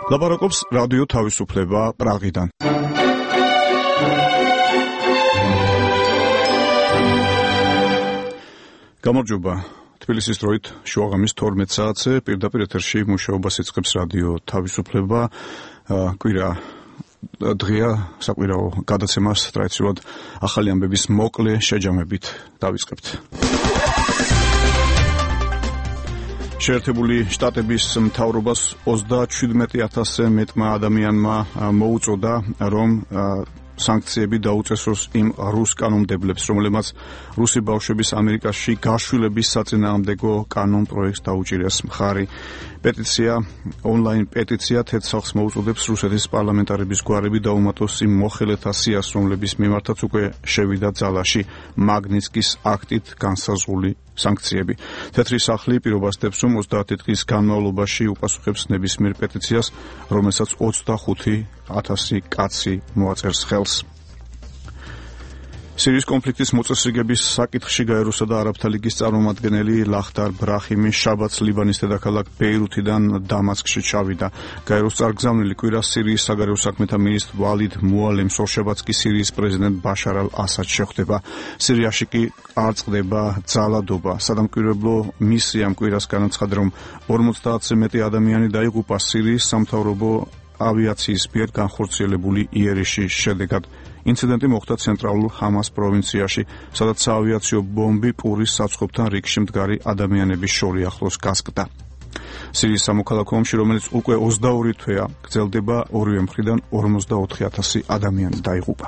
ლაპარაკობს რადიო თავისუფლება პრაღიდან. გამარჯობა. თბილისის დროით შუაღამის 12 საათზე პირდაპირ ეთერში მუშაობას იწყებს რადიო თავისუფლება. კვირა დღეა, საკვირაო გადაცემას ტრადიციულად ახალი ამბების მოკლე შეჯამებით დავიწყებთ. შეერთებული შტატების მთავრობას 37,000-ზე მეტმა ადამიანმა მოუწოდა, რომ სანქციები დაუწესოს იმ რუს კანონმდებლებს, რომლებმაც რუსი ბავშვების ამერიკაში გაშვილების საწინააღმდეგო კანონ პროექტს დაუჭირეს მხარი. პეტიცია, ონლაინ პეტიცია თეთრ მოუწოდებს რუსეთის პარლამენტარების გვარები დაუმატოს იმ მოხელეთა სიას, რომლების მიმართაც უკვე შევიდა ძალაში მაგნიცკის აქტით განსაზღვრული სანქციები. თეთრი სახლი პირობას დებს, რომ 30 დღის განმავლობაში უპასუხებს ნებისმიერ პეტიციას, რომელსაც 25,000 კაცი მოაწერს ხელს. სირიის კონფლიქტის მოწესრიგების საკითხში გაეროსა და არაბთა ლიგის წარმომადგენელი ლახდარ ბრაჰიმი შაბათს ლიბანის დედაქალაქ ბეირუთიდან დამასკში ჩავიდა. გაეროს წარგზავნილი კვირას სირიის საგარეო საქმეთა მინისტრ ვალიდ მუალემს ორშაბათს კი სირიის პრეზიდენტ ბაშარ ალ-ასადს შეხვდება. სირიაში კი არ წყდება ძალადობა. სადამკვირვებლო მისიამ კვირას განაცხადა, რომ 50-ზე მეტი ადამიანი დაიღუპა სირიის სამთავრობო ავიაციის მიერ განხორციელებული იერიშის შედეგად. ინციდენტი მოხდა ცენტრალურ ჰამას პროვინციაში, სადაც საავიაციო ბომბი პურის საცხობთან რიგში მდგარი ადამიანების შორი ახლოს გასკდა. სირიის სამოქალაქო ომში, რომელიც უკვე 22 თვეა გრძელდება, ორივე მხრიდან 44,000 ადამიანი დაიღუპა.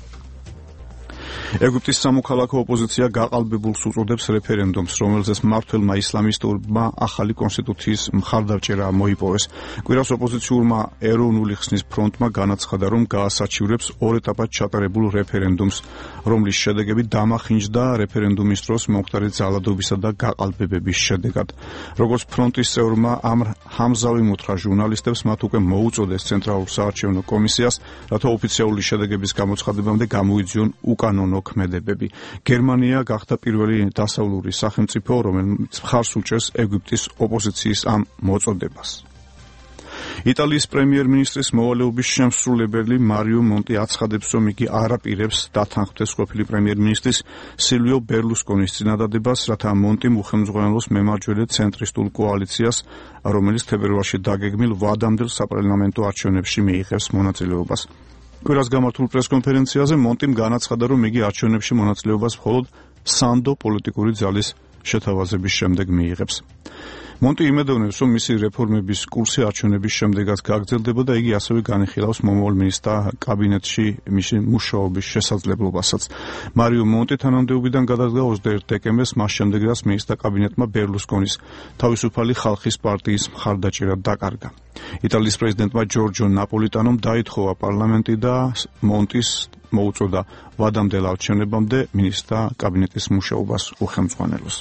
ეგვიპტის სამოქალაქო ოპოზიცია გაყალბებულს უწოდებს რეფერენდუმს, რომელზეც მმართველმა ისლამისტურმა ახალი კონსტიტუციის მხარდაჭერა მოიპოვეს. კვირას ოპოზიციურმა ეროვნული ხსნის ფრონტმა განაცხადა, რომ გაასაჩივრებს ორ ეტაპად ჩატარებულ რეფერენდუმს, რომლის შედეგები დამახინჯდა რეფერენდუმის დროს მომხდარი ძალადობისა და გაყალბებების შედეგად. როგორც ფრონტის წევრმა ჰამზავი უთხრა ჟურნალისტებს, მათ უკვე მოუწოდეს ცენტრალურ საარჩევნო კომისიას, რათა ოფიციალური შედეგების გამოცხადებამდე გამოიძიონ უკანონო ქმედებები. გერმანია გახდა პირველი დასავლური სახელმწიფო, რომელიც მხარს უჭერს ეგვიპტის ოპოზიციის ამ მოწოდებას. იტალიის პრემიერ-მინისტრის მოვალეობის შემსრულებელი მარიო მონტი აცხადებს, რომ იგი არ აპირებს დათანხმდეს ყოფილი პრემიერ-მინისტრის სილვიო ბერლუსკონის წინადადებას, რათა მონტიმ უხელმძღვანელოს მემარჯვენე ცენტრისტულ კოალიციას, რომელიც თებერვალში დაგეგმილ ვადამდელ საპარლამენტო არჩევნებში მიიღებს მონაწილეობას. კვირას გამართულ პრესკონფერენციაზე მონტიმ განაცხადა, რომ იგი არჩევნებში მონაწილეობას მხოლოდ სანდო პოლიტიკური ძალის შეთავაზების შემდეგ მიიღებს. მონტი იმედოვნებს, რომ მისი რეფორმების კურსი არჩევნების შემდეგაც გაგრძელდება და იგი ასევე განიხილავს მომავალ მინისტრთა კაბინეტში მისი მუშაობის შესაძლებლობასაც. მარიო მონტი თანამდებობიდან გადადგა 21 დეკემბერს, მას შემდეგ რაც მინისტრთა კაბინეტმა ბერლუსკონის თავისუფალი ხალხის პარტიის მხარდაჭერა დაკარგა. იტალიის პრეზიდენტმა ჯორჯო ნაპოლიტანომ დაითხოვა პარლამენტი და მონტის მოუწოდა ვადამდელ არჩევნებამდე მინისტრთა კაბინეტის მუშაობას უხელმძღვანელოს.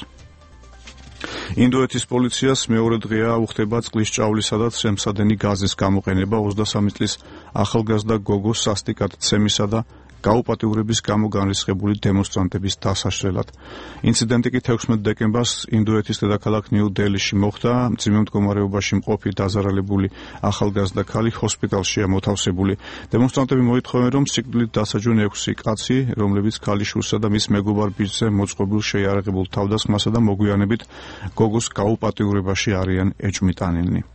ინდოეთის პოლიციას მეორე დღეა უხდება წყლის ჭავლისა და ცემსადენი გაზის გამოყენება 23 წლის ახალგაზრდა გოგოს სასტიკად ცემისა და გაუპატიურების გამო განრისხებული დემონსტრანტების დასაშლელად. ინციდენტი კი 16 დეკემბერს ინდოეთის დედაქალაქ ნიუ-დელიში მოხდა. მძიმე მდგომარეობაში მყოფი დაზარალებული ახალგაზრდა ქალი ჰოსპიტალშია მოთავსებული. დემონსტრანტები მოითხოვენ, რომ სიკვდილით დასაჯონ 6 კაცი, რომლებიც ქალიშვილსა და მის მეგობარ ბიჭზე მოწყობილ შეიარაღებულ თავდასხმასა და მოგვიანებით გოგოს გაუპატიურებაში არიან ეჭვმიტანილნი.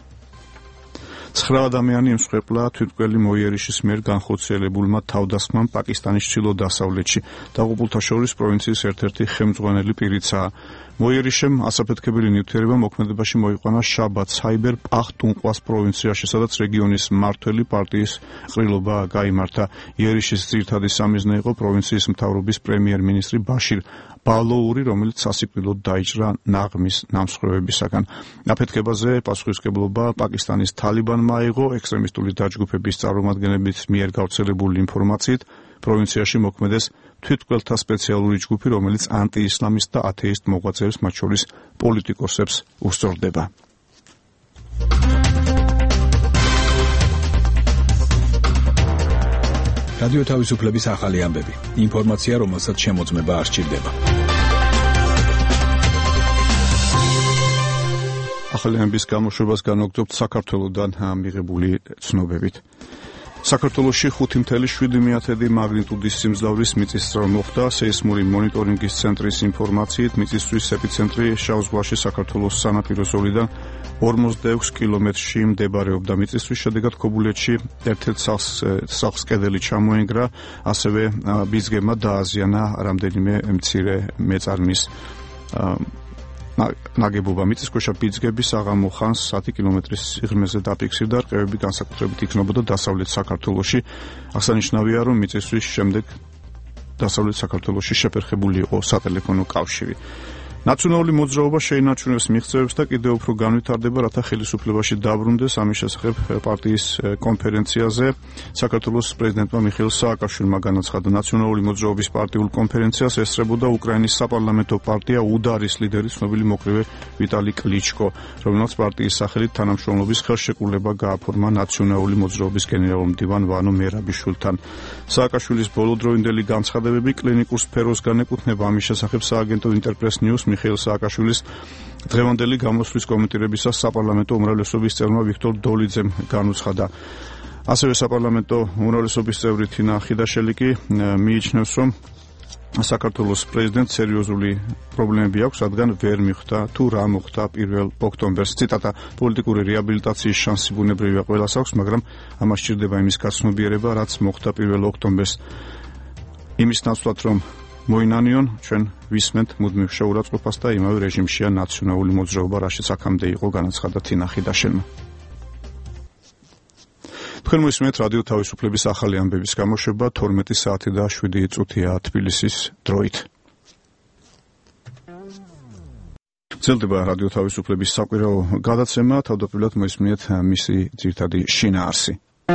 9 ადამიანი იმსხვერპლა თვითმკვლელი მოიერიშის მიერ განხორციელებულმა თავდასხმამ პაკისტანის ჩრდილო-დასავლეთში. დაღუპულთა შორის პროვინციის ერთ-ერთი ხელმძღვანელი პირიცაა. მოიერიშემ ასაფეთქებელი ნივთიერება მოქმედებაში მოიყვანა შაბათს ხაიბერ პახტუნხვას პროვინციაში, სადაც რეგიონის მმართველი პარტიის ყრილობა გაიმართა. იერიშის ძირითადი სამიზნე იყო პროვინციის მთავრობის პრემიერ-მინისტრი ბაშირ ბალოური, რომელიც სასიკვდილოდ დაიჭრა ნაღმის ნამსხვრევებისაგან. აფეთქებაზე პასუხისმგებლობა პაკისტანის თალიბანმა აიღო. ექსტრემისტული დაჯგუფების წარმომადგენლების მიერ გავრცელებული ინფორმაციით პროვინციაში მოქმედეს თვითმკვლელთა სპეციალური ჯგუფი, რომელიც ანტიისლამისტ და ათეისტ მოღვაწეებს, მათ შორის პოლიტიკოსებს უსწორდება. რადიო თავისუფლების ახალი ამბები. ინფორმაცია, რომელსაც შემოწმება არ სჭირდება. ახალიანების გამოშვებას განვაგრძობთ საქართველოდან მიღებული ცნობებით. საქართველოში 5.7 მაგნიტუდის სიმძლავრის მიწისძვრა მოხდა. სეისმური მონიტორინგის ცენტრის ინფორმაციით, მიწისძვრის ეპიცენტრი შავ ზღვაში საქართველოს სანაპირო ზოლიდან 46 კილომეტრში მდებარეობდა. მიწისძვრის შედეგად ქობულეთში ერთ-ერთ სახლს კედელი ჩამოენგრა, ასევე ბიძგებმა დააზიანა რამდენიმე მცირე მეწარმის ნაგებობა. მიწისქვეშა ბიძგები საღამო ხანს 10 კილომეტრის სიღრმეზე დაფიქსირდა. რყევები განსაკუთრებით იქნებოდა დასავლეთ საქართველოში. აღსანიშნავია, რომ მიწისძვრის შემდეგ დასავლეთ საქართველოში შეფერხებული იყო სატელეფონო კავშირი. ნაციონალური მოძრაობა შეინარჩუნებს მიღწევებს და კიდევ უფრო განვითარდება, რათა ხელისუფლებაში დაბრუნდეს. ამის შესახებ პარტიის კონფერენციაზე საქართველოს პრეზიდენტმა მიხეილ სააკაშვილმა განაცხადა. ნაციონალური მოძრაობის პარტიულ კონფერენციას ესწრებოდა უკრაინის საპარლამენტო პარტია უდარის ლიდერი ცნობილი მოკრივე ვიტალი კლიჩკო, რომელმაც პარტიის სახელით თანამშრომლობის ხელშეკრულება გააფორმა ნაციონალური მოძრაობის გენერალურ მდივან ვანო მერაბიშვილთან. სააკაშვილის ბოლოდროინდელი განცხადებები კლინიკურ სფეროს განეკუთვნება. ამის შესახებ სააგენტო ინტერპრეს ნიუს მიხეილ სააკაშვილის დღევანდელი გამოსვლის კომენტირებისას საპარლამენტო უმრავლესობის წევრმა ვიქტორ დოლიძემ განუცხადა. ასევე საპარლამენტო უმრავლესობის წევრი თინა ხიდაშელი კი მიიჩნევს, რომ საქართველოს პრეზიდენტს სერიოზული პრობლემები აქვს, რადგან ვერ მიხვდა თუ რა მოხდა 1 ოქტომბერს. ციტატა: პოლიტიკური რეაბილიტაციის შანსი ბუნებრივია ყველას აქვს, მაგრამ ამას სჭირდება იმის გაცნობიერება, რაც მოხდა 1 ოქტომბერს. იმის ნაცვლად, რომ მოინანიონ, ჩვენ ვისმენთ მუდმივ შეურაცხყოფას და იმავე რეჟიმშია ნაციონალური მოძრაობა, რაშიც აქამდე იყო, განაცხადა თინა ხიდაშელმა. თქვენ მოისმენთ რადიო თავისუფლების ახალი ამბების გამოშვება 12 საათი და 7 წუთია თბილისის დროით. გრძელდება რადიო თავისუფლების საკვირაო გადაცემა, თავდაპირველად მოისმენთ მისი ძირითადი შინაარსი.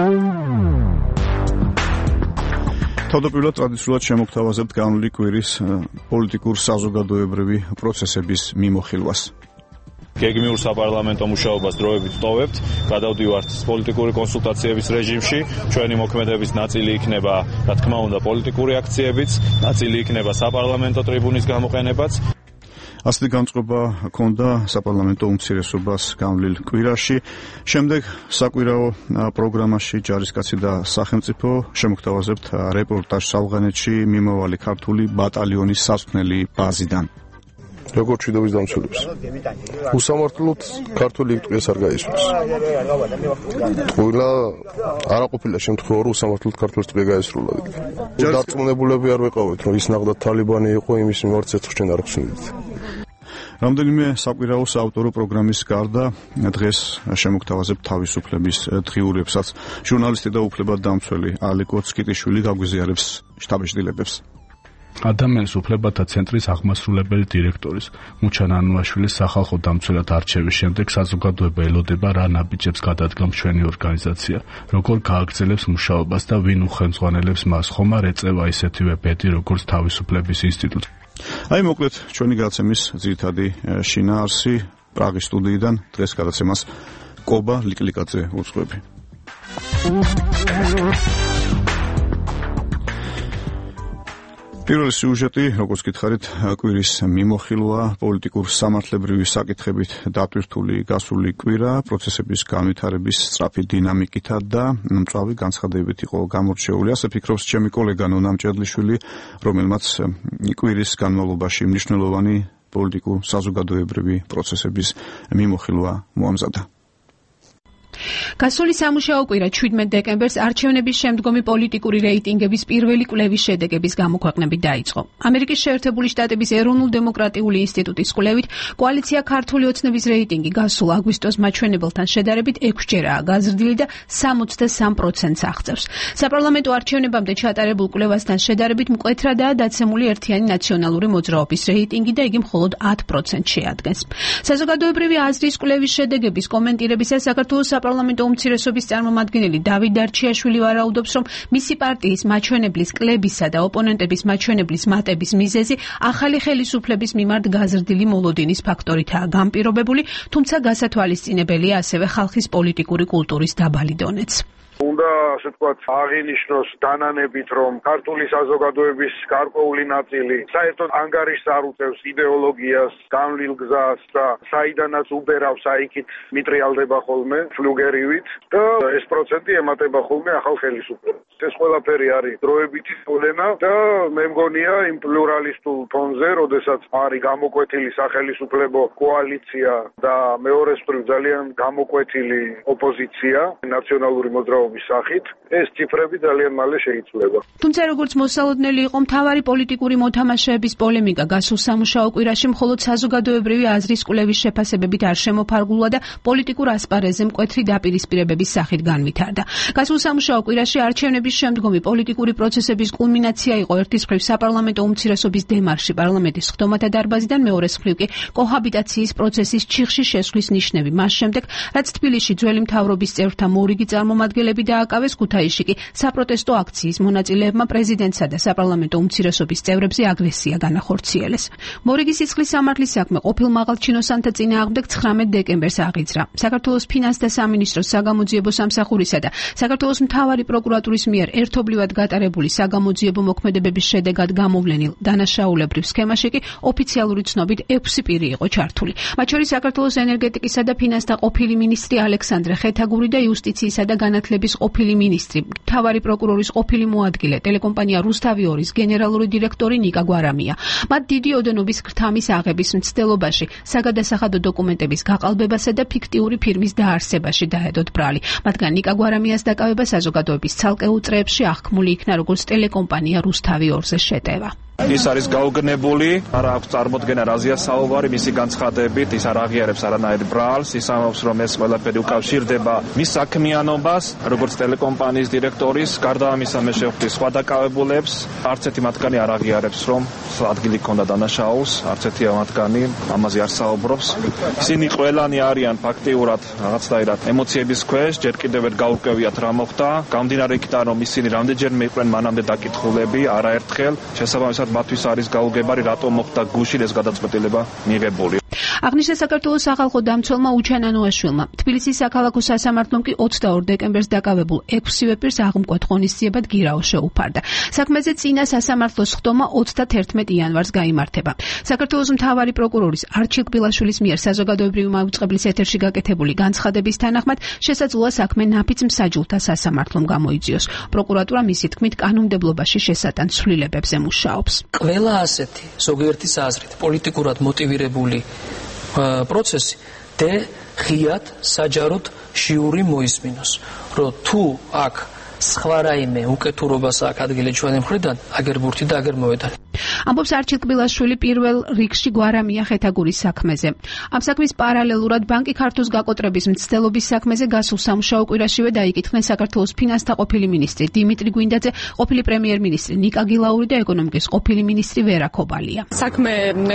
თავდაპირველად ტრადიციულად შემოგთავაზებთ განვლილი კვირის პოლიტიკურ საზოგადოებრივი პროცესების მიმოხილვას. გეგმიურ საპარლამენტო მუშაობას დროებით ვტოვებთ, გადავდივართ პოლიტიკური კონსულტაციების რეჟიმში. ჩვენი მოქმედების ნაწილი იქნება, რა თქმა უნდა, პოლიტიკური აქციებიც, ნაწილი იქნება საპარლამენტო ტრიბუნის გამოყენებაც. ასეთი განწყობა ჰქონდა საპარლამენტო უმცირესობას განვლილ კვირაში. შემდეგ საკვირაო პროგრამაში ჯარისკაცი და სახელმწიფო შემოგთავაზებთ რეპორტაჟს ავღანეთში მიმავალი ქართული ბატალიონის სასწავლელი ბაზიდან. როგორ ჭიდობის დამცველებს. უსამართლოდ ქართული იტყვიეს არ გაისვრის. ყველა არაყოფილა შემთხვევა, რომ უსამართლოდ ქართული იტყვია გაესრულა. დარწმუნებულები არ ვეყავით, რომ ის ნახდა თალიბანი იყო, იმის მიმართ ცეცხლჩენ არ ხსნით. რამდენიმე საკვირაო საავტორო პროგრამის გარდა დღეს შემოგთავაზებთ თავისუფლების დღიურებსაც. ჟურნალისტი და უფლებადამცველი ალეკო ცკიტიშვილი გაგვიზიარებს შტაბ-შტილებებს. ადამიანის უფლებათა ცენტრის აღმასრულებელი დირექტორის მუჩან ანუაშვილის სახალხო დამცველად არჩევის შემდეგ საზოგადოება ელოდება რა ნაბიჯებს გადადგამს ჩვენი ორგანიზაცია, როგორ გააგრძელებს მუშაობას და ვინ უხელმძღვანელებს მას, ხომ არ ეწევა ისეთივე ბედი, როგორც თავისუფლების ინსტიტუტი. აი მოკლედ ჩვენი გადაცემის ძირითადი შინაარსი პრაღის სტუდიიდან. დღეს გადაცემას კობა ლიკლიკაძე უძღვები. პირველი სიუჟეტი, როგორც გითხარით, კვირის მიმოხილვა, პოლიტიკურ სამართლებრივი საკითხებით დატვირთული გასული კვირა, პროცესების განვითარების სწრაფი დინამიკითა და მწვავე განცხადებებით იყო გამორჩეული. ასე ფიქრობს ჩემი კოლეგა ნონა მჭედლიშვილი, რომელმაც კვირის განმავლობაში მნიშვნელოვანი პოლიტიკურ საზოგადოებრივი პროცესების მიმოხილვა მოამზადა. გასული სამუშაო კვირა 17 დეკემბერს არჩევნების შემდგომი პოლიტიკური რეიტინგების პირველი კვლევის შედეგების გამოქვეყნებით დაიწყო. ამერიკის შეერთებული შტატების ეროვნულ-დემოკრატიული ინსტიტუტის კვლევით, კოალიცია ქართული ოცნების რეიტინგი გასულ აგვისტოს მაჩვენებელთან შედარებით 6-ჯერაა გაზრდილი და 63%-ს აღწევს. საპარლამენტო არჩევნებამდე ჩატარებულ კვლევასთან შედარებით მკვეთრადაა დაცემული ერთიანი ნაციონალური მოძრაობის რეიტინგი და იგი მხოლოდ 10%-ს შეადგენს. საზოგადოებრივი აზრის კვლევის შედეგების კომენტირებისას საქართველოს საპარლამენტო უმცირესობის წარმომადგენელი დავით დარჩიაშვილი ვარაუდობს, რომ მისი პარტიის მაჩვენებლის კლებისა და ოპონენტების მაჩვენებლის მატების მიზეზი ახალი ხელისუფლების მიმართ გაზრდილი მოლოდინის ფაქტორითაა განპირობებული, თუმცა გასათვალისწინებელია ასევე ხალხის პოლიტიკური კულტურის დაბალი დონეც. უნდა ასე ვთქვათ აღინიშნოს დანანებით, რომ ქართული საზოგადოების გარკვეული ნაწილი საერთოდ ანგარიშს არ უწევს იდეოლოგიას, განვლილ გზას და საიდანაც უბერავს აიქით მიტრიალდება ხოლმე ფლუგერივით და ეს პროცენტი ემატება ხოლმე ახალ ხელისუფლებას. ეს ყველაფერი არის დროებითი პრობლემა და მე მგონია იმ პლურალისტულ ფონზე, როდესაც არის გამოკვეთილი სახელისუფლებო კოალიცია და მეორე მხრივ ძალიან გამოკვეთილი ოპოზიცია ნაციონალური მოძრაობის სახით, ეს ციფრები ძალიან მალე შეიცვლება. თუმცა როგორც მოსალოდნელი იყო მთავარი პოლიტიკური მოთამაშეების პოლემიკა გასულ სამუშაო კვირაში მხოლოდ საზოგადოებრივი აზრის კვლევის შეფასებებით არ შემოფარგლულა და პოლიტიკურ ასპარეზზე მკვეთრი დაპირისპირებების სახით განვითარდა. გასულ სამუშაო კვირაში არჩევნების შემდგომი პოლიტიკური პროცესების კულმინაცია იყო ერთის მხრივ საპარლამენტო უმცირესობის დემარში პარლამენტის სხდომათა დარბაზიდან, მეორეს მხრივ კი კოჰაბიტაციის პროცესის ჩიხში შესვლის ნიშნები. მას შემდეგ, რაც თბილისში ძველი მთავრობის წევრთა მორიგი წარმომადგენლები დააკავეს, ქუთაისში კი საპროტესტო აქციის მონაწილეებმა პრეზიდენტსა და საპარლამენტო უმცირესობის წევრებზე აგრესია განახორციელეს. მორიგის სისხლის სამართლის საქმე ყოფილ მაღალჩინოსანთა წინააღმდეგ 19 დეკემბერს აღიძრა. საქართველოს ფინანსთა სამინისტროს საგამოძიებო სამსახურისა და საქართველოს მთავარი პროკურატურის მიერ ერთობლივად გატარებული საგამოძიებო მოქმედებების შედეგად გამოვლენილ დანაშაულებრივ სქემაში კი ოფიციალური ცნობით 6 პირი იყო ჩართული. მათ შორის საქართველოს ენერგეტიკისა და ფინანსთა ყოფილი მინისტრი ალექსანდრე ხეთაგური და იუსტიციისა და განათლების ყოფილი მინისტრი, მთავარი პროკურორის ყოფილი მოადგილე, ტელეკომპანია რუსთავი 2-ის გენერალური დირექტორი ნიკა გვარამია. მათ დიდი ოდენობის ქრთამის აღების მცდელობაში, საგადასახადო დოკუმენტების გაყალბებასა და ფიქტიური ფირმის დაარსებაში დაედოთ ბრალი. მათგან ნიკა გვარამიას დაკავება საზოგადოების ცალკეულ წრეებში აღქმული იქნა როგორც ტელეკომპანია რუსთავი 2-ზე შეტევა. ის არის გაუგნებული, არ აქვს წარმოდგენა რაზეა საუბარი, მისი განცხადებით ის არ აღიარებს არანაირ ბრალს, ის ამბობს, რომ ეს ყველაფერი უკავშირდება მის საქმიანობას, როგორც ტელეკომპანიის დირექტორის, გარდა ამისა მე შევხვდი სხვა დაკავებულებს, არც ერთი მათგანი არ აღიარებს, რომ ადგილი ჰქონდა დანაშაულს, არც ერთი მათგანი ამაზე არ საუბრობს. ისინი ყველანი არიან ფაქტიურად რაღაცნაირად ემოციების ქვეშ, ჯერ კიდევ ერთ გაურკვევიათ რა მოხდა, გამდინარე იქიდან რომ ისინი რამდენჯერმე იყვნენ მანამდე დაკითხულები, არაერთხელ, შესაბამისად მათთვის არის გაუგებარი, რატომ მოხდა გუშინ ეს გადაწყვეტილება მიღებული. აღნიშნა საქართველოს სახალხო დამცველმა უჩან ანუაშვილმა. თბილისის საქალაქო სასამართლომ კი 22 დეკემბერს დაკავებულ 6-ვე პირს აღმკვეთ ღონისძიებად გირაო შეუფარდა. საქმეზე წინა სასამართლოს სხდომა 31 იანვარს გაიმართება. საქართველოს მთავარი პროკურორის არჩილ კბილაშვილის მიერ საზოგადოებრივი მაუწყებლის ეთერში გაკეთებული განცხადების თანახმად შესაძლოა საქმე ნაფიც მსაჯულთა სასამართლომ გამოიძიოს. პროკურატურა მისი თქმით კანონმდებლობაში შესატან ცვლილებებზე მუშაობს. ყველა ასეთი ზოგიერთის აზრით პოლიტიკურად მოტივირებული პროცესი ღიად საჯაროდ ჟიური მოისმინოს, რომ თუ აქ სხვა რაიმე უკეთურობას აქვს ადგილი ჩვენი მხრიდან, აგერ ბურთი და აგერ მოედანი. ამბობს არჩილ კბილაშვილი პირველ რიგში გვარამია ხეთაგურის საქმეზე. ამ საქმის პარალელურად ბანკი ქართულს გაკოტრების მცდელობის საქმეზე გასულ სამუშაო კვირაშივე დაიკითხნენ საქართველოს ფინანსთა ყოფილი მინისტრი დიმიტრი გვინდაძე, ყოფილი პრემიერ-მინისტრი ნიკა გილაური და ეკონომიკის ყოფილი მინისტრი ვერა ქობალია. საქმე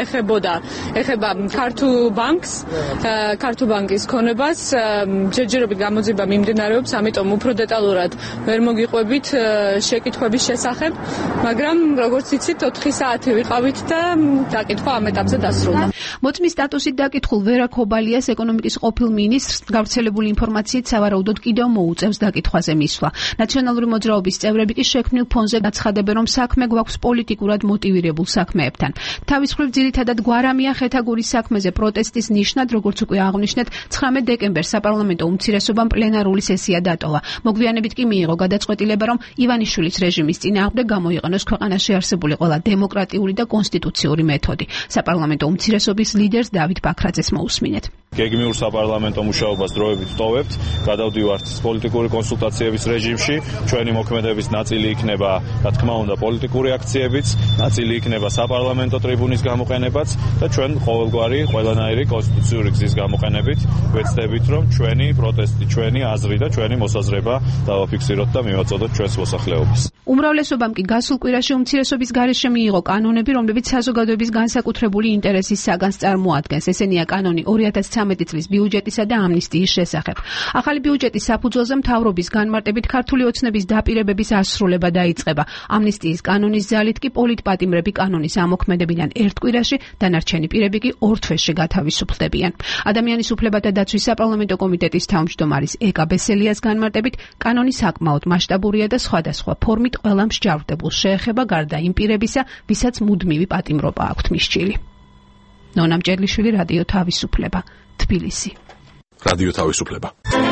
ეხება ქართულ ბანკს, ქართულ ბანკის ქონებას, ჯერჯერობით გამოძიება მიმდინარეობს, ამიტომ უფრო დეტალურად ვერ მოგიყვებით შეკითხვების შესახებ, მაგრამ როგორც იცით 4 საათი ვიყავით და დაკითხვა ამ ეტაპზე დასრულდა. მოწმის სტატუსით დაკითხულ ვერა ქობალიას ეკონომიკის ყოფილ მინისტრს გავრცელებული ინფორმაციით სავარაუდოდ კიდევ მოუწევს დაკითხვაზე მისვლა. ნაციონალური მოძრაობის წევრები კი შექმნილ ფონზე გაცხადებენ, რომ საქმე გვაქვს პოლიტიკურად მოტივირებულ საქმეებთან. თავის მხრივ ძირითადად გვარამია ხეთაგურის საქმეზე პროტესტის ნიშნად, როგორც უკვე აღვნიშნეთ, 19 დეკემბერს საპარლამენტო უმცირესობამ პლენარული სესია დატოვა. მოგვიანებით კი მიიღო გადაწყვეტილება, რომ ივანიშვილის რეჟიმის წინააღმდეგ გამოიყენოს ქვეყანაში არსებული ყველა დემოკრატიული და კონსტიტუციური მეთოდი. საპარლამენტო უმცირესობის ლიდერს დავით ბაქრაძეს მოусმინეთ. გეგმიურ საპარლამენტო მუშაობას დროებით ვტოვებთ, გადავდივართ პოლიტიკური კონსულტაციების რეჟიმში, ჩვენი მოქმედების ნაწილი იქნება, რა თქმა უნდა, პოლიტიკური აქციებიც, ნაწილი იქნება საპარლამენტო ტრიბუნის გამოყენებაც და ჩვენ ყოველგვარი ყველანაირი კონსტიტუციური გზის გამოყენებით ვეცდებით, რომ ჩვენი პროტესტი, ჩვენი აზრი და ჩვენი მოსაზრება დავაფიქსიროთ და მივაწოდოთ ჩვენს მოსახლეობას. უმრავლესობამ კი გასულ კვირაში უმცირესობის გარეშე მიიღო კანონები, რომლებიც საზოგადოების განსაკუთრებული ინტერესის საგანს წარმოადგენს. ესენია კანონი 2013 2013 წლის ბიუჯეტისა და ამნისტიის შესახებ. ახალი ბიუჯეტის საფუძველზე მთავრობის განმარტებით ქართული ოცნების დაპირებების ასრულება დაიწყება. ამნისტიის კანონის ძალით კი პოლიტპატიმრები კანონის ამოქმედებიდან ერთ კვირაში, დანარჩენი პირები კი 2 თვეში გათავისუფლდებიან. ადამიანის უფლებათა დაცვის საპარლამენტო კომიტეტის თავმჯდომარის ეკა ბესელიას განმარტებით, კანონი საკმაოდ მასშტაბურია და სხვადასხვა ფორმით ყველა მსჯავრდებულს შეეხება გარდა იმ პირებისა, ვისაც მუდმივი პატიმრობა აქვთ მისჭილი. ნონა მჭედლიშვილი, რადიო თავისუფლება, თბილისი. რადიო თავისუფლება.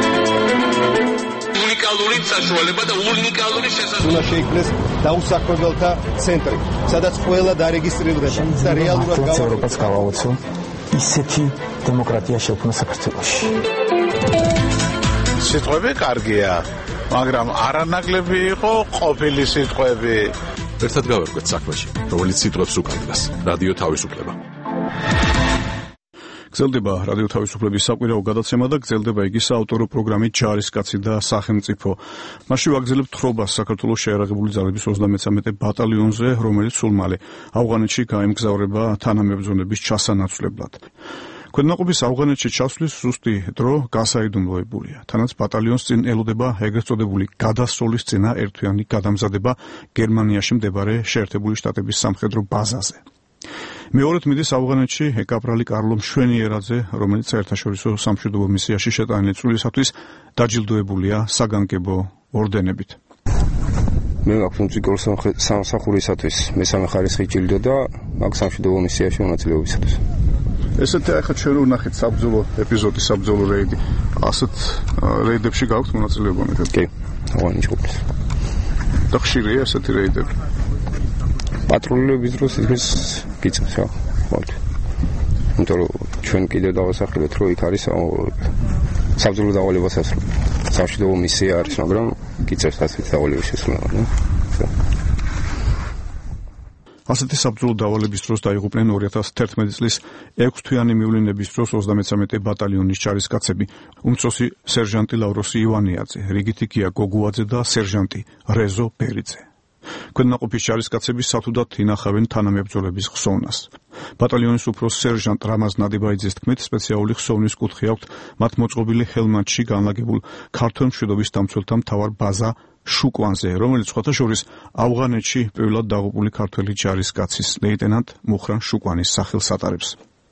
უნიკალური საშუალება და უნიკალური შესაძლებლობა. უნდა შეიქმნეს დაუსაქმებელთა ცენტრი, სადაც ყველა დარეგისტრირდება და რეალურად ევროპას გავაოცო ისეთი დემოკრატია შექმნა საქართველოში. სიტყვები კარგია, მაგრამ არანაკლები იყო ყოფილი სიტყვები. ერთად გავერკვეთ საქმეში, რომელიც სიტყვებს უკავშირდება. რადიო თავისუფლება. გრძელდება რადიო თავისუფლების საკვირაო გადაცემა და გრძელდება იგი საავტორო პროგრამით ჯარისკაცი და სახელმწიფო. მასში ვაგრძელებთ თხრობას საქართველოს შეიარაღებული ძალების 33 ბატალიონზე, რომელიც სულ მალე ავღანეთში გაემგზავრება თანამებრძოლების ჩასანაცვლებლად. ქვედანაყოფის ავღანეთში ჩასვლის ზუსტი დრო გასაიდუმლოებულია. თანაც ბატალიონს წინ ელოდება ეგრეთ წოდებული გადასროლის წინა ერთთვიანი გადამზადება გერმანიაში მდებარე შეერთებული შტატების სამხედრო ბაზაზე. მეორედ მიდის ავღანეთში ეკაპრალი კარლო მშვენიერაძე, რომელიც საერთაშორისო სამშვიდობო მისიაში შეტანილი წვლილისათვის დაჯილდოებულია საგანგებო ორდენებით. მე მაქვს მუსიკალურ სამსახურისათვის მესამე ხარისხის ჯილდო და მაქვს სამშვიდობო მისიაში მონაწილეობისათვის. ესეთი ახლა ჩვენ ვნახეთ საბრძოლო ეპიზოდი, საბრძოლო რეიდი. ასეთ რეიდებში გაქვთ მონაწილეობა მე? კი, აღნიშნულ ჯგუფს. და ხშირია ესეთი რეიდები? პატრულირების დროს ის გიწევს რა, მოდი. იმიტომ რომ ჩვენ კიდევ დავასახელეთ, რომ იქ არის საბრძოლო დავალებას ასრულებს. სამშვიდობო მისია არის, მაგრამ გიწევს ასეთი დავალების შესრულება, ნუ. ასეთი საბრძოლო დავალების დროს დაიღუპნენ 2011 წლის 6 თვიანი მივლინების დროს 33 ბატალიონის ჯარისკაცები, უმცროსი სერჟანტი ლავროსი ივანიაძე, რიგითი გია გოგუაძე და სერჟანტი რეზო ბერიძე. ქვედანაყოფის ჯარისკაცები სათუდად ინახავენ თანამებრძოლების ხსოვნას. ბატალიონის უფროს სერჟანტ რამაზ ნადიბაიძის თქმით, სპეციალური ხსოვნის კუთხე აქვთ მათ მოწყობილი ჰელმანდში განლაგებულ ქართველ მშვიდობის დამცველთა მთავარ ბაზა შუკვანზე, რომელიც სხვათა შორის ავღანეთში პირველად დაღუპული ქართველი ჯარისკაცის ლეიტენანტ მუხრან შუკვანის სახელს ატარებს.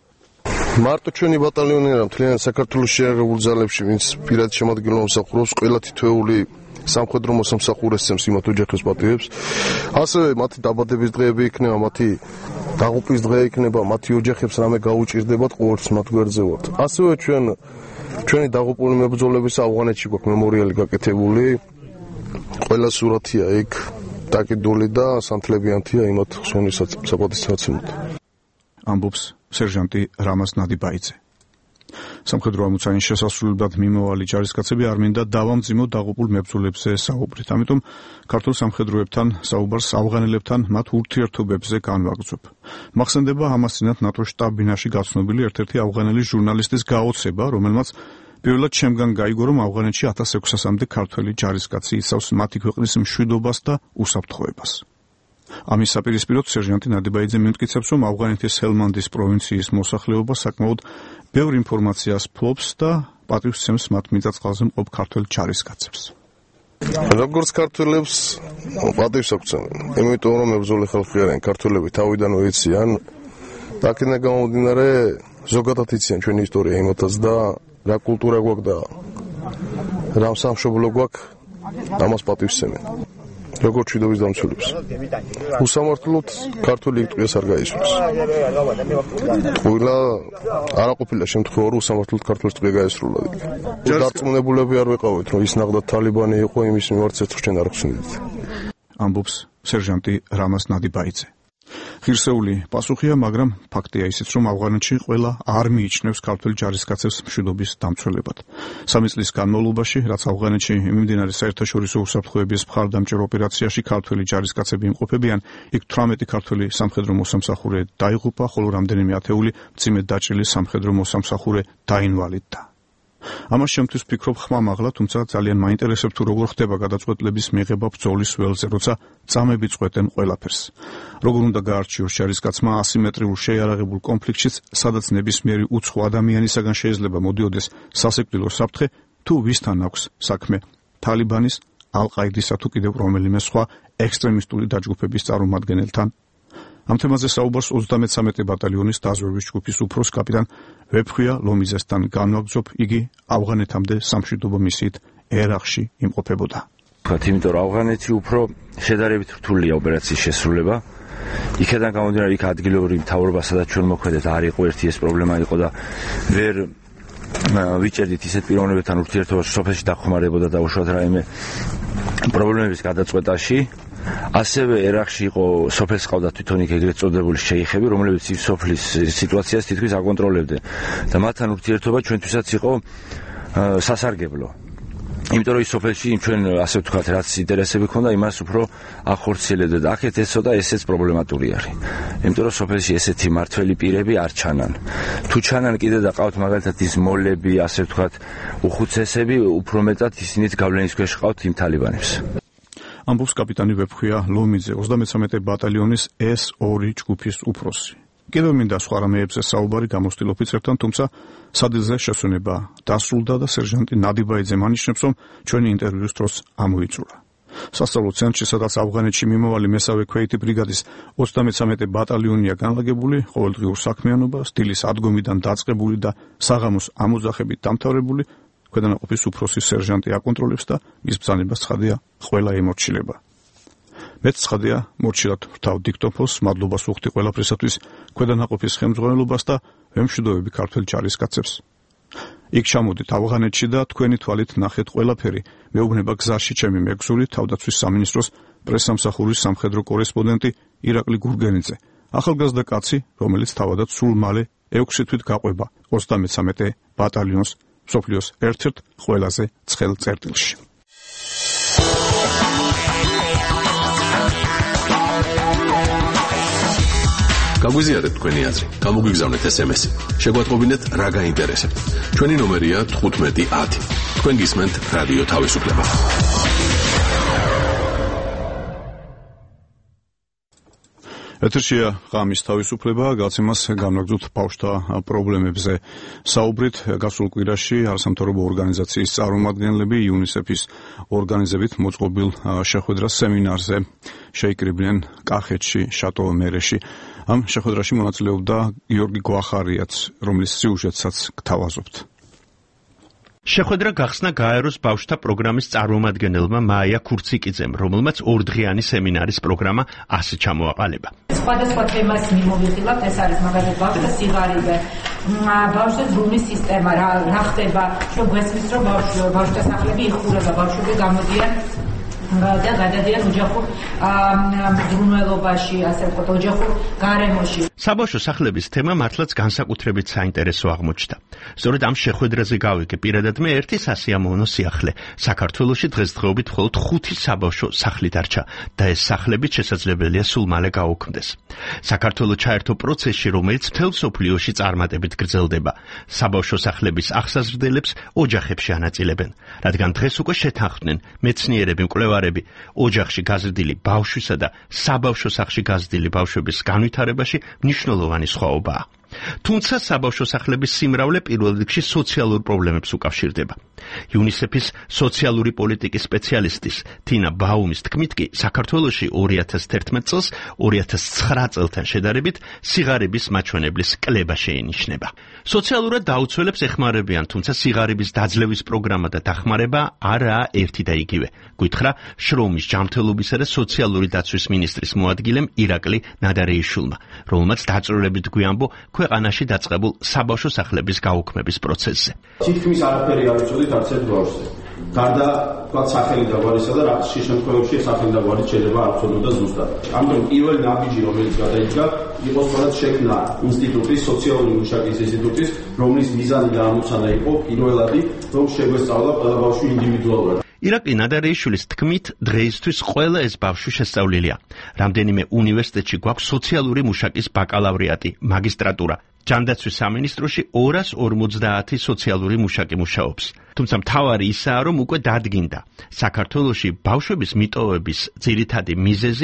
მარტო ჩვენი ბატალიონი არა, მთლიან საქართველოს შეიარაღებულ ძალებში, ვინც პირადი შემადგენლობა მსახურობს, ყველა თითოეული სამხედრო მოსამსახურეს წემს იმათ ოჯახებს პატივებს. ასევე მათი დაბადების დღეები იქნება, მათი დაღუპვის დღე იქნება, მათი ოჯახებს რამე გაუჭირდებათ, ყოველთვის მათ გვერდზე ვართ. ასევე ჩვენი დაღუპული მებრძოლების ავღანეთში გვაქვს მემორიალი გაკეთებული. ყველა სურათია იქ დაკიდული და სანთლებიანთია იმათ ხსოვნის საპატისცემად. ამბობს სერჟანტი რამაზ ნადიბაიძე. სამხედრო ამოცანის შესასრულებლად მიმავალი ჯარისკაცები არ მინდა დავამძიმო დაღუპულ მებრძოლებზე საუბრით. ამიტომ ქართულ სამხედროებთან საუბარს ავღანელებთან მათ ურთიერთობებზე განვაგრძობ. მახსენდება ამას წინათ ნატოს შტაბ-ბინაში გაცნობილი ერთ-ერთი ავღანელი ჟურნალისტის გაოცება, რომელმაც პირველად ჩემგან გაიგო, რომ ავღანეთში 1600-მდე ქართველი ჯარისკაცი იცავს მათი ქვეყნის მშვიდობას და უსაფრთხოებას. ამის საპირისპიროდ სერჟანტი ნადიბაიძე მიმტკიცებს, რომ ავღანეთის ჰელმანდის პროვინციის მოსახლეობა საკმაოდ ბევრ ინფორმაციას ფლობს და პატივს სცემს მათ მიწა-წყალზე მყოფ ქართველ ჯარისკაცებს. როგორც ქართველებს პატივს აქცევენ, იმიტომ რომ მებრძოლი ხალხი არიან, ქართველები თავიდანვე იციან, აქედან გამომდინარე ზოგადად იციან ჩვენი ისტორია იმათაც და რა კულტურა გვაქვს და რა სამშობლო გვაქვს, ამას პატივს სცემენ. როგორც მშვიდობის დამცველებს. უსამართლოდ ქართული იტყვიას არ გაისურვებს. ყველა არაყოფილა შემთხვევა, რომ უსამართლოდ ქართული იტყვია გაესრულა. დარწმუნებულები არ ვიყავით, რომ ის ნახდა თალიბანი იყო, იმის მიმართ ცეცხლშენ არ ხსნით. ამბობს სერჟანტი რამაზ ნადიბაიძე. ღირსეული პასუხია, მაგრამ ფაქტია ისიც, რომ ავღანეთში ყველა არ მიიჩნევს ქართველ ჯარისკაცებს მშვიდობის დამცველებად. 3 წლის განმავლობაში, რაც ავღანეთში მიმდინარე საერთაშორისო უსაფრთხოების მხარდამჭერ ოპერაციაში ქართველი ჯარისკაცები იმყოფებიან, იქ 18 ქართველი სამხედრო მოსამსახურე დაიღუპა, ხოლო რამდენიმე ათეული მძიმედ დაჭრილი სამხედრო მოსამსახურე დაინვალიდდა. ამას შემთთვის ფიქრობ ხმამაღლა, თუმცა ძალიან მაინტერესებს თუ როგორ ხდება გადაწყვეტილების მიღება ბრძოლის ველზე, როცა წამები წყვეტენ ყველაფერს. Როგორ უნდა გაარჩიოს ჯარისკაცმა ასიმეტრიულ შეიარაღებულ კონფლიქტშიც, სადაც ნებისმიერი უცხო ადამიანისაგან შეიძლება მოდიოდეს სასიკვდილო საფრთხე, თუ ვისთან აქვს საქმე თალიბანის, ალ-ყაიდისა თუ კიდევ რომელიმე სხვა ექსტრემისტული დაჯგუფების წარმომადგენელთან. ამ თემაზე საუბარს 33 ბატალიონის დაზვერვის ჯგუფის უფროს კაპიტან ვეფხვია ლომიძესთან განვაგრძობ, იგი ავღანეთამდე სამშვიდობო მისიით ერაყში იმყოფებოდა. იმიტომ რომ ავღანეთი უფრო შედარებით რთულია ოპერაციის შესრულება. იქედან გამომდინარე, იქ ადგილობრივი მთავრობა, სადაც ჩვენ მოქმედეთ, არ იყო ერთი ეს პრობლემა იყო და ვერ ვიჭერდით ისეთ პიროვნებებთან ურთიერთობას, სოფელში დახმარებოდა და უშუალოდ რაიმე პრობლემების გადაწყვეტაში. ასევე ერაყში იყო სოფელს ყავდა თვითონ იქ ეგრეთ წოდებული შეიხები, რომლებიც ის სოფლის სიტუაციას თითქმის აკონტროლებდნენ და მათთან ურთიერთობა ჩვენთვისაც იყო სასარგებლო. იმიტომ რომ ის სოფელში ჩვენ ასე ვთქვათ, რაც ინტერესები ქონდა, იმას უფრო ახორციელებდა და აქეთ ეცოდა ესეც პრობლემატური არის. იმიტომ რომ სოფელში ესეთი მართველი პირები არ ჩანან. თუ ჩანან კიდე და ყავთ მაგალითად ის მოლები, ასე ვთქვათ, უხუცესები, უფრო მეტად ისინიც გავლენის ქვეშ ყავთ იმ თალიბანებს. ამბობს კაპიტანი ვეფხვია ლომიძე, 33 ბატალიონის S2 ჯგუფის უფროსი. კიდევ მინდა სხვა რამეებზე საუბარი გამოსtildeულ ოფიცერთან, თუმცა სადილზე შესვენება დასრულდა და სერჟანტი ნადიბაიძე მანიშნებს, რომ ჩვენი ინტერვიუს დროს ამოიწურა. სასწავლო ცენტრში, სადაც ავღანეთში მიმავალი მესავე ქვეითი ბრიგადის 33 ბატალიონია განლაგებული, ყოველდღიურ საქმიანობას, დილის ადგომიდან დაწყებული და საღამოს ამოძახებით დამთავრებული, ქვედანაყოფის უფროსი სერჟანტი აკონტროლებს და მის ბრძანებას ცხადია ყველა ემორჩილება. მეც ცხადია მორჩილად ვრთავ დიქტოფონს, მადლობას უხდი ყველაფრისათვის ქვედანაყოფის ხელმძღვანელობას და ვემშვიდობები ქართველ ჯარისკაცებს. იქ ჩამოდით ავღანეთში და თქვენი თვალით ნახეთ ყველაფერი. მეუბნება გზაში ჩემი მეგზური, თავდაცვის სამინისტროს პრესსამსახურის სამხედრო კორესპონდენტი ირაკლი გურგენიძე, ახალგაზრდა კაცი, რომელიც თავადაც სულ მალე 6 თვით გაყვება 33 ბატალიონს მსოფლიოს ერთ-ერთ ყველაზე ცხელ წერტილში. გაგვიზიარეთ თქვენი აზრი, გამოგვიგზავნეთ SMS-ი. შეგვატყობინეთ რა გაინტერესებთ. ჩვენი ნომერია 1510. თქვენ გისმენთ რადიო თავისუფლება. ეთერშია ღამის თავისუფლება, გაცემას განვაგრძობთ ბავშვთა პრობლემებზე. საუბრით გასულ კვირაში არასამთავრობო ორგანიზაციის წარმომადგენლები UNICEF-ის ორგანიზებით მოწყობილ შეხვედრას სემინარზე შეიკრიბნენ კახეთში, შატო-მერეში. ამ შეხვედრაში მონაწილეობდა გიორგი გვახარიაც, რომლის სიუჟეტსაც გთავაზობთ. შეხვედრა გახსნა გაეროს ბავშვთა პროგრამის წარმომადგენელმა მაია ქურციკიძემ, რომელმაც ორდღიანი სემინარის პროგრამა ასე ჩამოაყალიბა. სხვადასხვა თემას მიმოვიხილავთ, ეს არის მაგალითად ბავშვთა სიღარიბე, ბავშვთა ზრუნვის სისტემა, რა ხდება, რომ გვესმის, რომ ბავშვთა სახლები იხურება, ბავშვები გამოდიან და გადადიან ოჯახურ მზრუნველობაში, ასე ვთქვათ, ოჯახურ გარემოში. საბავშვო სახლების თემა მართლაც განსაკუთრებით საინტერესო აღმოჩნდა. სწორედ ამ შეხვედრაზე გავიგე პირადად მე ერთი სასიამოვნო სიახლე. საქართველოში დღესდღეობით მხოლოდ 5 საბავშვო სახლი დარჩა და ეს სახლებიც შესაძლებელია სულ მალე გაუქმდეს. საქართველო ჩაერთო პროცესში, რომელიც მთელ მსოფლიოში წარმატებით გრძელდება. საბავშვო სახლების აღსაზრდელებს ოჯახებში ანაწილებენ, რადგან დღეს უკვე შეთანხმდნენ მეცნიერები, მკვლევარები, ოჯახში გაზრდილი ბავშვისა და საბავშვო სახლში გაზრდილი ბავშვების განვითარებაში მნიშვნელოვანი სხვაობაა. თუმცა საბავშვო სახლების სიმრავლე პირველ რიგში სოციალურ პრობლემებს უკავშირდება. UNICEF-ის სოციალური პოლიტიკის სპეციალისტის თინა ბაუმის თქმით კი, საქართველოში 2011 წელს 2009 წელთან შედარებით სიღარიბის მაჩვენებლის კლება შეინიშნება. სოციალურად დაუცველებს ეხმარებიან, თუმცა სიღარიბის დაძლევის პროგრამა და დახმარება არაა ერთი და იგივე. გითხრა შრომის, ჯანმრთელობისა და სოციალური დაცვის მინისტრის მოადგილემ ირაკლი ნადარეიშვილმა, რომელმაც დაწვრილებით გვიამბო ქვეყანაში დაწყებულ საბავშვო სახლების გაუქმების პროცესზე. თითქმის არაფერი არ ვიცოდით არც ერთ ბავშვზე. გარდა თქვა სახელი და გვარისა და რაღაც შემთხვევებში სახელი და გვარი შეიძლება არ ვცოდნოდა ზუსტად. ამიტომ პირველი ნაბიჯი, რომელიც გადაიდგა, იყო სწორედ შექმნა ინსტიტუტის, სოციალური მუშაკის ინსტიტუტის, რომლის მიზანი და ამოცანა იყო პირველადი, რომ შეგვესწავლა ყველა ბავშვი ინდივიდუალურად. ირაკლი ნადარეიშვილის თქმით, დღეისთვის ყველა ეს ბავშვი შესწავლილია. რამდენიმე უნივერსიტეტში გვაქვს სოციალური მუშაკის ბაკალავრიატი, მაგისტრატურა, ჯანდაცვის სამინისტროში 250 სოციალური მუშაკი მუშაობს. თუმცა მთავარი ისაა, რომ უკვე დადგინდა, საქართველოში ბავშვების მიტოვების ძირითადი მიზეზი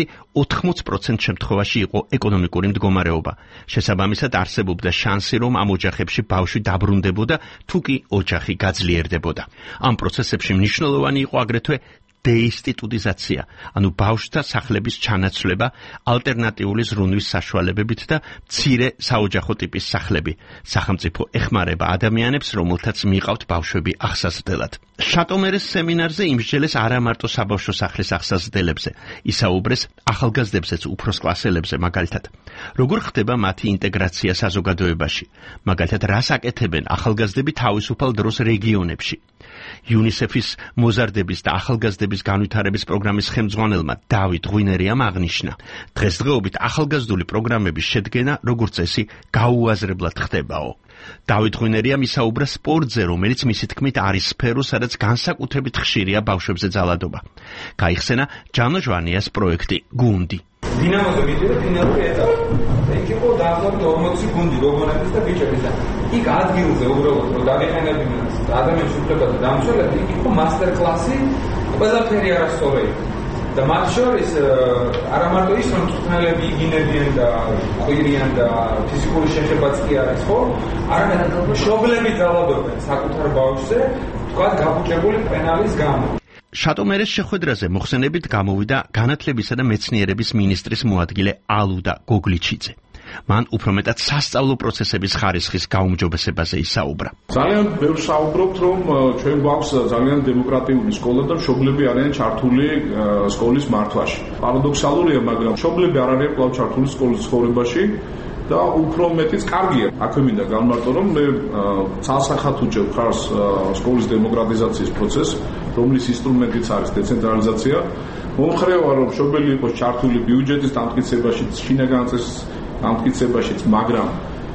80% შემთხვევაში იყო ეკონომიკური მდგომარეობა. შესაბამისად, არსებობდა შანსი, რომ ამ ოჯახებში ბავშვი დაბრუნდებოდა, თუ კი ოჯახი გაძლიერდებოდა. ამ პროცესებში მნიშვნელოვანი იყო აგრეთვე დეინსტიტუტიზაცია, ანუ ბავშვთა სახლების ჩანაცვლება ალტერნატიული ზრუნვის საშუალებებით და მცირე საოჯახო ტიპის სახლები. სახელმწიფო ეხმარება ადამიანებს, რომელთაც მიყავთ ბავშვები აღსაზრდელად. შატომერის სემინარზე იმსჯელეს არა მარტო საბავშვო სახლის აღსაზრდელებზე, ისაუბრეს ახალგაზრდებზეც, უფროს კლასელებზე მაგალითად. როგორ ხდება მათი ინტეგრაცია საზოგადოებაში? მაგალითად, რას აკეთებენ ახალგაზრდები თავისუფალ დროს რეგიონებში? UNICEF-ის მოზარდების და ახალგაზრდების განვითარების პროგრამის ხელმძღვანელმა დავით ღვინერიამ აღნიშნა, დღესდღეობით ახალგაზრდული პროგრამების შედგენა, როგორც წესი, გაუაზრებლად ხდებაო. დავით ღვინერიამ ისაუბრა სპორტზე, რომელიც მისი თქმით არის სფერო, სადაც განსაკუთრებით ხშირია ბავშვებზე ძალადობა. გაიხსენა ჯანო ჟვანიას პროექტი გუნდი. დინამოზე მიდიოდა ფინალური ეტაპი. იქ იყო დაახლოებით 40 გუნდი გოგონების და ბიჭების და იქ ადგილზე უბრალოდ რომ დაგეყენებინა ადამიანის უფლებათა დამცველად, იქ იყო მასტერ კლასი, ყველაფერი არასწორი. და მათ შორის არა მარტო ის, რომ მწვრთნელები იგინებიან და ყვირიან და ფიზიკური შეხებაც კი არის, ხო? არამედ მშობლები ძალადობენ საკუთარ ბავშვზე, თქვათ გაბუჭებული პენალის გამო. შატომერის შეხვედრაზე მოხსენებით გამოვიდა განათლებისა და მეცნიერების მინისტრის მოადგილე ალუდა გოგლიჩიძე. მან უფრო მეტად სასწავლო პროცესების ხარისხის გაუმჯობესებაზე ისაუბრა. ძალიან ბევრს საუბრობთ, რომ ჩვენ გვაქვს ძალიან დემოკრატიული სკოლა და მშობლები არიან ჩართული სკოლის მართვაში. პარადოქსალურია, მაგრამ მშობლები არ არიან კვლავ ჩართული სკოლის ცხოვრებაში და უფრო მეტიც კარგია. აქვე მინდა განმარტო, რომ მე ცალსახად უჭერთ ხარს სკოლის დემოკრატიზაციის პროცესს, რომლის ინსტრუმენტიც არის დეცენტრალიზაცია. მომხრევა, რომ მშობელი იყოს ჩართული ბიუჯეტის დამტკიცებაში, შინაგან წესის დამტკიცებაშიც, მაგრამ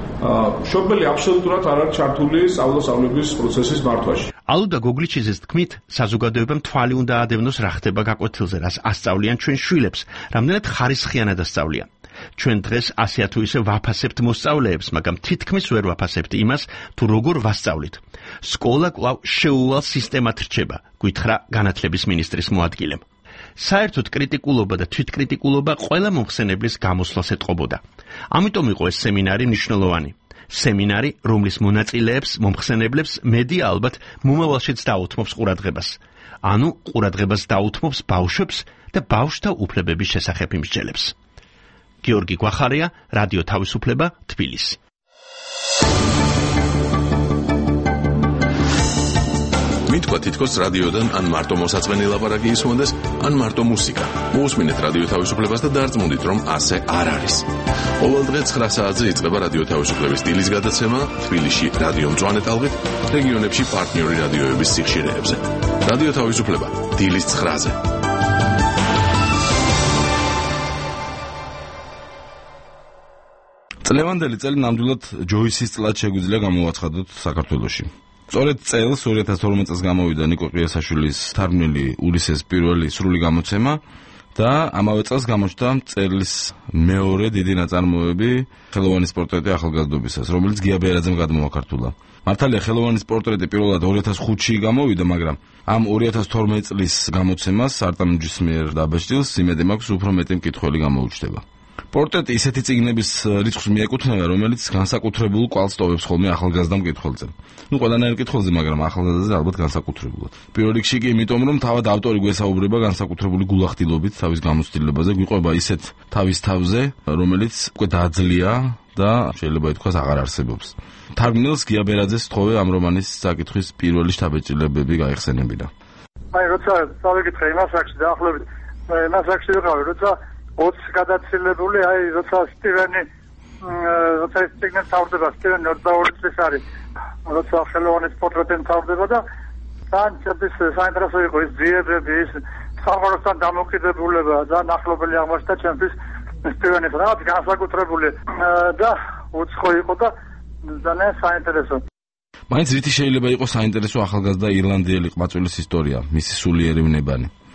მშობელი აბსოლუტურად არ არის ჩართული სწავლების პროცესის მართვაში. ალუდა გოგლიჩიძეს თქმით, საზოგადოებამ თვალი უნდა ადევნოს რა ხდება გაკვეთილზე, რას ასწავლიან ჩვენ შვილებს, რამდენად ხარისხიანად ასწავლიან. ჩვენ დღეს ასეა თუ ისე ვაფასებთ მოსწავლეებს, მაგრამ თითქმის ვერ ვაფასებთ იმას, თუ როგორ ვასწავლით. სკოლა კვლავ შეუვალ სისტემად რჩება, გითხრა განათლების მინისტრის მოადგილემ. საერთოდ კრიტიკულობა და თვითკრიტიკულობა ყველა მომხსენებლის გამოსვლას ეტყობოდა. ამიტომ იყო ეს სემინარი მნიშვნელოვანი. სემინარი, რომლის მონაწილეებს, მომხსენებლებს მედია ალბათ მომავალშიც დაუთმობს ყურადღებას. ანუ ყურადღებას დაუთმობს ბავშვებს და ბავშვთა უფლებების შესახებ იმსჯელებს. გიორგი გვახარია, რადიო თავისუფლება, თბილისი. მითქვა თითქოს რადიოდან ან მარტო მოსაწყენი ლაპარაკი ისმოდეს, ან მარტო მუსიკა. მოусმინეთ რადიო თავისუფლებას და დარწმუნდით, რომ ასე არ არის. ყოველ დღე 9 საათზე იწყება რადიო თავისუფლების სტილის გადაცემა თბილისში რადიო მწვანე ტალღით, რეგიონებში პარტნიორი რადიოების სიხშირეებზე. რადიო თავისუფლება დილის 9-ზე. წლევანდელი წელი ნამდვილად ჯოისის წლად შეგვიძლია გამოვაცხადოთ საქართველოში. სწორედ წელს 2012 წელს გამოვიდა ნიკო ყიასაშვილის თარგმნილი ულისეს პირველი სრული გამოცემა და ამავე წელს გამოჩნდა წელს მეორე დიდი ნაწარმოები ხელოვანის პორტრეტი ახალგაზრდობისას, რომელიც გია ბერაძემ გადმოაქართულა. მართალია ხელოვანის პორტრეტი პირველად 2005-ში გამოვიდა, მაგრამ ამ 2012 წლის გამოცემას არტამჯის მიერ დაბეჭდილს იმედი მაქვს უფრო მეტი მკითხველი გამოუჩნდება. პორტრეტი ისეთი წიგნების რიცხვს მიეკუთვნება, რომელიც განსაკუთრებულ კვალს ტოვებს ხოლმე ახალგაზრდა მკითხველზე. ყველანაირ მკითხველზე, მაგრამ ახალგაზრდაზე ალბათ განსაკუთრებულად. პირველ რიგში კი იმიტომ, რომ თავად ავტორი გვესაუბრება განსაკუთრებული გულახდილობით თავის გამოცდილებაზე, გვიყვება ისეთ თავის თავზე, რომელიც უკვე დაძლია და შეიძლება ითქვას აღარ არსებობს. თარგმნილს გია ბერაძეს თხოვე ამ რომანის საკითხვის პირველი შთაბეჭდილებები გაიხსენებინა. როცა წავიკითხე იმას აქში დაახლოებით, იმას აქში ვიყავი, როცა 20 გადაცილებული, როცა სტივენი როცა ეს წიგნი თავდება, სტივენი 22 წლის არის, როცა ხელოვანის პორტრეტი თავდება და სანჩების საინტერესო იყო ის ძიებები, ის სამყაროსთან დამოკიდებულება და ნახლობელი აღმოჩნდა ჩემთვის სტივენის რაღაც განსაკუთრებული და უცხო იყო და ძალიან საინტერესო. მაინც რითი შეიძლება იყოს საინტერესო ახალგაზრდა ირლანდიელი ყმაწვილის ისტორია, მისი სულიერი ვნებანი.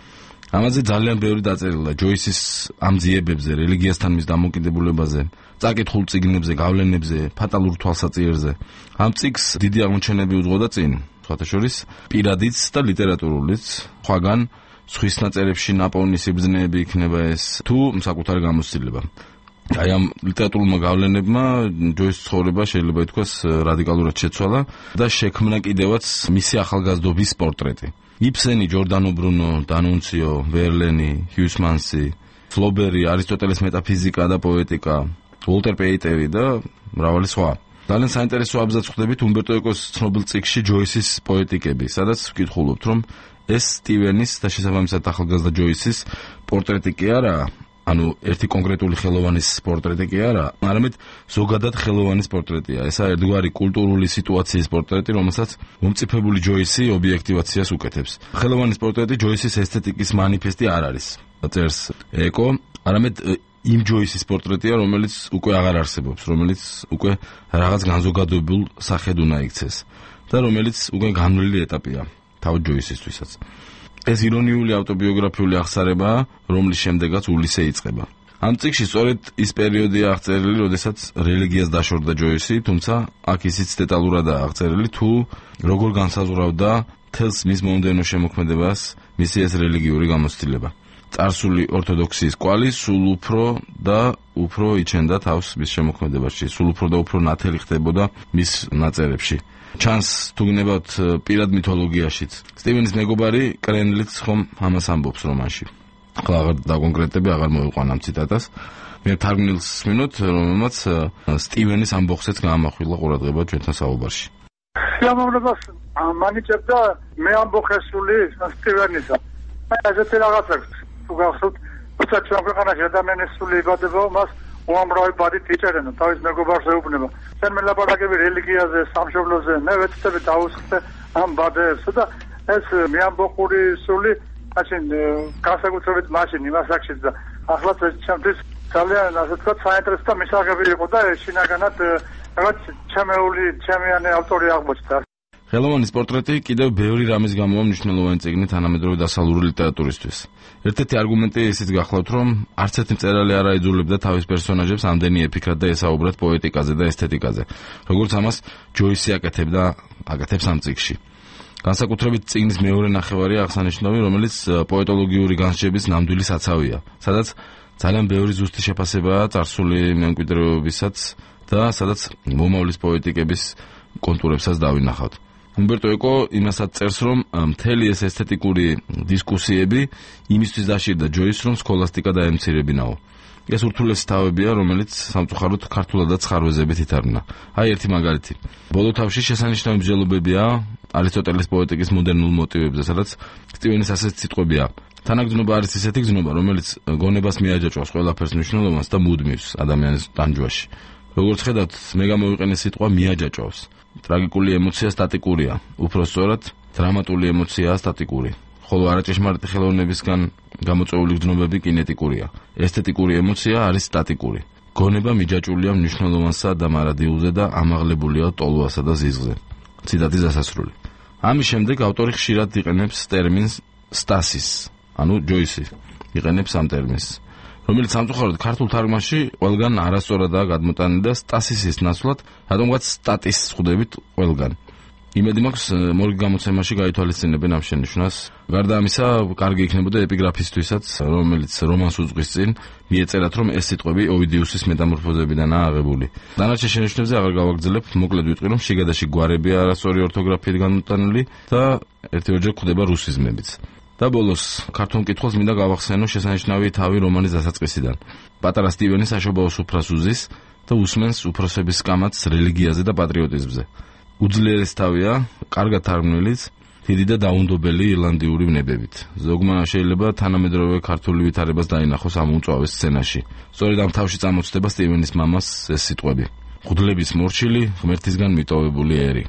ამაზე ძალიან ბევრი დაწერილა ჯოისის ამ ძიებებზე, რელიგიასთან მის დამოკიდებულებაზე, წაკითხულ წიგნებზე, გავლენებზე, ფატალურ თვალსაჩინოებზე. ამ წიგნს დიდი აღმოჩენები უძღოდა წინ, სხვათა შორის პირადიც და ლიტერატურულიც, სხვაგან სხვის ნაწერებში ნაპოვნი სიბრძნეები იქნება ეს თუ საკუთარი გამოცდილება. აი ამ ლიტერატურულმა გავლენებმა ჯოისის ცხოვრება შეიძლება ითქვას რადიკალურად შეცვალა და შექმნა კიდევაც მისი ახალგაზრდობის პორტრეტი. იბსენი, ჯორდანო ბრუნო, დანუნციო, ვერლენი, ჰიუსმანსი, ფლობერი, არისტოტელეს მეტაფიზიკა და პოეტიკა, უოლტერ პეიტერი და მრავალი სხვა. ძალიან საინტერესო აბზაც ხვდებით უმბერტო ეკოს ცნობილ წიგნში ჯოისის პოეტიკები, სადაც ვკითხულობთ, რომ ეს სტივენის და შესაბამისად ახალგაზრდა ჯოისის პორტრეტი კი არაა, ანუ ერთი კონკრეტული ხელოვანის პორტრეტი კი არა, არამედ ზოგადად ხელოვანის პორტრეტია. ესა ერთგვარი კულტურული სიტუაციის პორტრეტი, რომელსაც მომწიფებული ჯოისი ობიექტივაციას უკეთებს. ხელოვანის პორტრეტი ჯოისის ესთეტიკის მანიფესტი არ არის. წერს ეკო, არამედ იმ ჯოისის პორტრეტია, რომელიც უკვე აღარ არსებობს, რომელიც უკვე რაღაც განზოგადებულ სახედ უნდა იქცეს და რომელიც უკვე განვლილი ეტაპია თავად ჯოისისთვისაც. ეს ირონიული ავტობიოგრაფიული აღსარებაა, რომლის შემდეგაც ულისე იწყება. ამ წიგნში სწორედ ის პერიოდია აღწერილი, როდესაც რელიგიას დაშორდა ჯოისი, თუმცა აქ ისიც დეტალურადაა აღწერილი, თუ როგორ განსაზღვრავდა მთელს მის მომდევნო შემოქმედებას მისი ეს რელიგიური გამოცდილება. წარსული ორთოდოქსიის კვალი სულ უფრო და უფრო იჩენდა თავს მის შემოქმედებაში, სულ უფრო და უფრო ნათელი ხდებოდა მის ნაწერებში. ჩანს თუ გნებავთ პირად მითოლოგიაშიც. სტივენის მეგობარი კრენლიც ხომ ამას ამბობს რომანში. ახლა აღარ დაკონკრეტები, აღარ მოვიყვან ამ ციტატას. მე თარგმნილს ვსმინოთ, რომელმაც სტივენის ამბოხსეც გაამახვილა ყურადღება ჩვენთან საუბარში. სიამოვნებას მანიჭებდა მე ამბოხესული სტივენისა. ესეთი რაღაცა თუ გახსოვთ, თუმცა ჩვენ ქვეყანაში ადამიანის სული იბადება, მას უამრავი ბადით იჭერენ, თავის მეგობარს ეუბნება. ჩვენ მელაპარაკები რელიგიაზე, სამშობლოზე, მე ვეცდები დავუსხდე ამ ბადეებს და ეს მეამბოხური სული, მაშინ განსაკუთრებით მაშინ იმას აქშიც და ახლაც ეს ჩემთვის ძალიან ასე ვთქვათ საინტერესო და მისაღები იყო და შინაგანად რაღაც ჩემეული, ჩემიანი ავტორი აღმოჩნდა. ხელოვანის პორტრეტი კიდევ ბევრი რამის გამოა მნიშვნელოვანი წიგნი თანამედროვე დასავლური ლიტერატურისთვის. ერთ-ერთი არგუმენტი ისიც გახლავთ, რომ არც ერთი მწერალი არ აიძულებდა თავის პერსონაჟებს ამდენი ეფიქრად და ესაუბრად პოეტიკაზე და ესთეტიკაზე, როგორც ამას ჯოისი აკეთებს ამ წიგნში. განსაკუთრებით წიგნის მეორე ნახევარი აღსანიშნავი, რომელიც პოეტოლოგიური განსჯების ნამდვილი საცავია, სადაც ძალიან ბევრი ზუსტი შეფასებაა წარსული მემკვიდრეობისაც და სადაც მომავლის პოეტიკების კონტურებსაც დავინახავთ. უმბერტო ეკო იმასაც წერს, რომ მთელი ეს ესთეტიკური დისკუსიები იმისთვის დაშირდა ჯოისს, რომ სქოლასტიკა დაემცირებინაო. ეს ურთულესი თავებია, რომელიც სამწუხაროდ ქართულადაც ხარვეზებით ითარგმნა. აი ერთი მაგალითი. ბოლო თავში შესანიშნავი მსჯელობებია არისტოტელეს პოეტიკის მოდერნულ მოტივებზე, სადაც სტივენის ასეთ სიტყვებია. თანაგრძნობა არის ისეთი გრძნობა, რომელიც გონებას მიაჯაჭვავს ყველაფერს მნიშვნელოვანს და მუდმივს ადამიანის ტანჯვაში. როგორც ხედავთ, მე გამოვიყენე სიტყვა მიაჯაჭვავს. ტრაგიკული ემოცია სტატიკურია, უფრო სწორად, დრამატული ემოციაა სტატიკური. ხოლო არაჭეშმარიტი ხელოვნებისგან გამოწვეული გრძნობები კინეტიკურია. ესთეტიკური ემოცია არის სტატიკური. გონება მიჯაჭვულია მნიშვნელოვანსა და მარადიულზე და ამაღლებულია ტოლოასა და ზიზღზე. ციტატის დასასრული. ამის შემდეგ ავტორი ხშირად იყენებს ტერმინს სტასის, ანუ ჯოისი იყენებს ამ ტერმინს, რომელიც სამწუხაროდ ქართულ თარგმანში ყველგან არასწორადაა გადმოტანილი და სტასისის ნაცვლად რატომღაც სტატის ხვდებით ყველგან. იმედი მაქვს მორიგ გამოცემაში გაითვალისწინებენ ამ შენიშვნას. გარდა ამისა, კარგი იქნებოდა ეპიგრაფისტვისაც, რომელიც რომანს უძღვის წინ, მიეწერათ, რომ ეს სიტყვები ოვიდიუსის მეტამორფოზებიდანაა აღებული. დანარჩენ შენიშვნებზე აღარ გავაგრძელებ, მოკლედ ვიტყვი, რომ შიგადაში გვარები არასწორი ორთოგრაფიით განმოტანილი და ერთ-ერთჯერ გვხვდება რუსიზმებიც. და ბოლოს, ქართულ მკითხველს მინდა გავახსენო შესანიშნავი თავი რომანის დასაწყისიდან. პატარა სტივენი საშობაო სუფრას უზის და უსმენს უფროსების სკამათს რელიგიაზე და პატრიოტიზმზე. უძლიერეს თავია, კარგად თარგმნილიც, დიდი და დაუნდობელი ირლანდიური ვნებებით. ზოგმა შეიძლება თანამედროვე ქართული ვითარებას დაინახოს ამ უმწვავეს სცენაში. სწორედ ამ თავში წამოწდება სტივენის მამას ეს სიტყვები. მღვდლების მორჩილი, ღმერთისგან მიტოვებული ერი.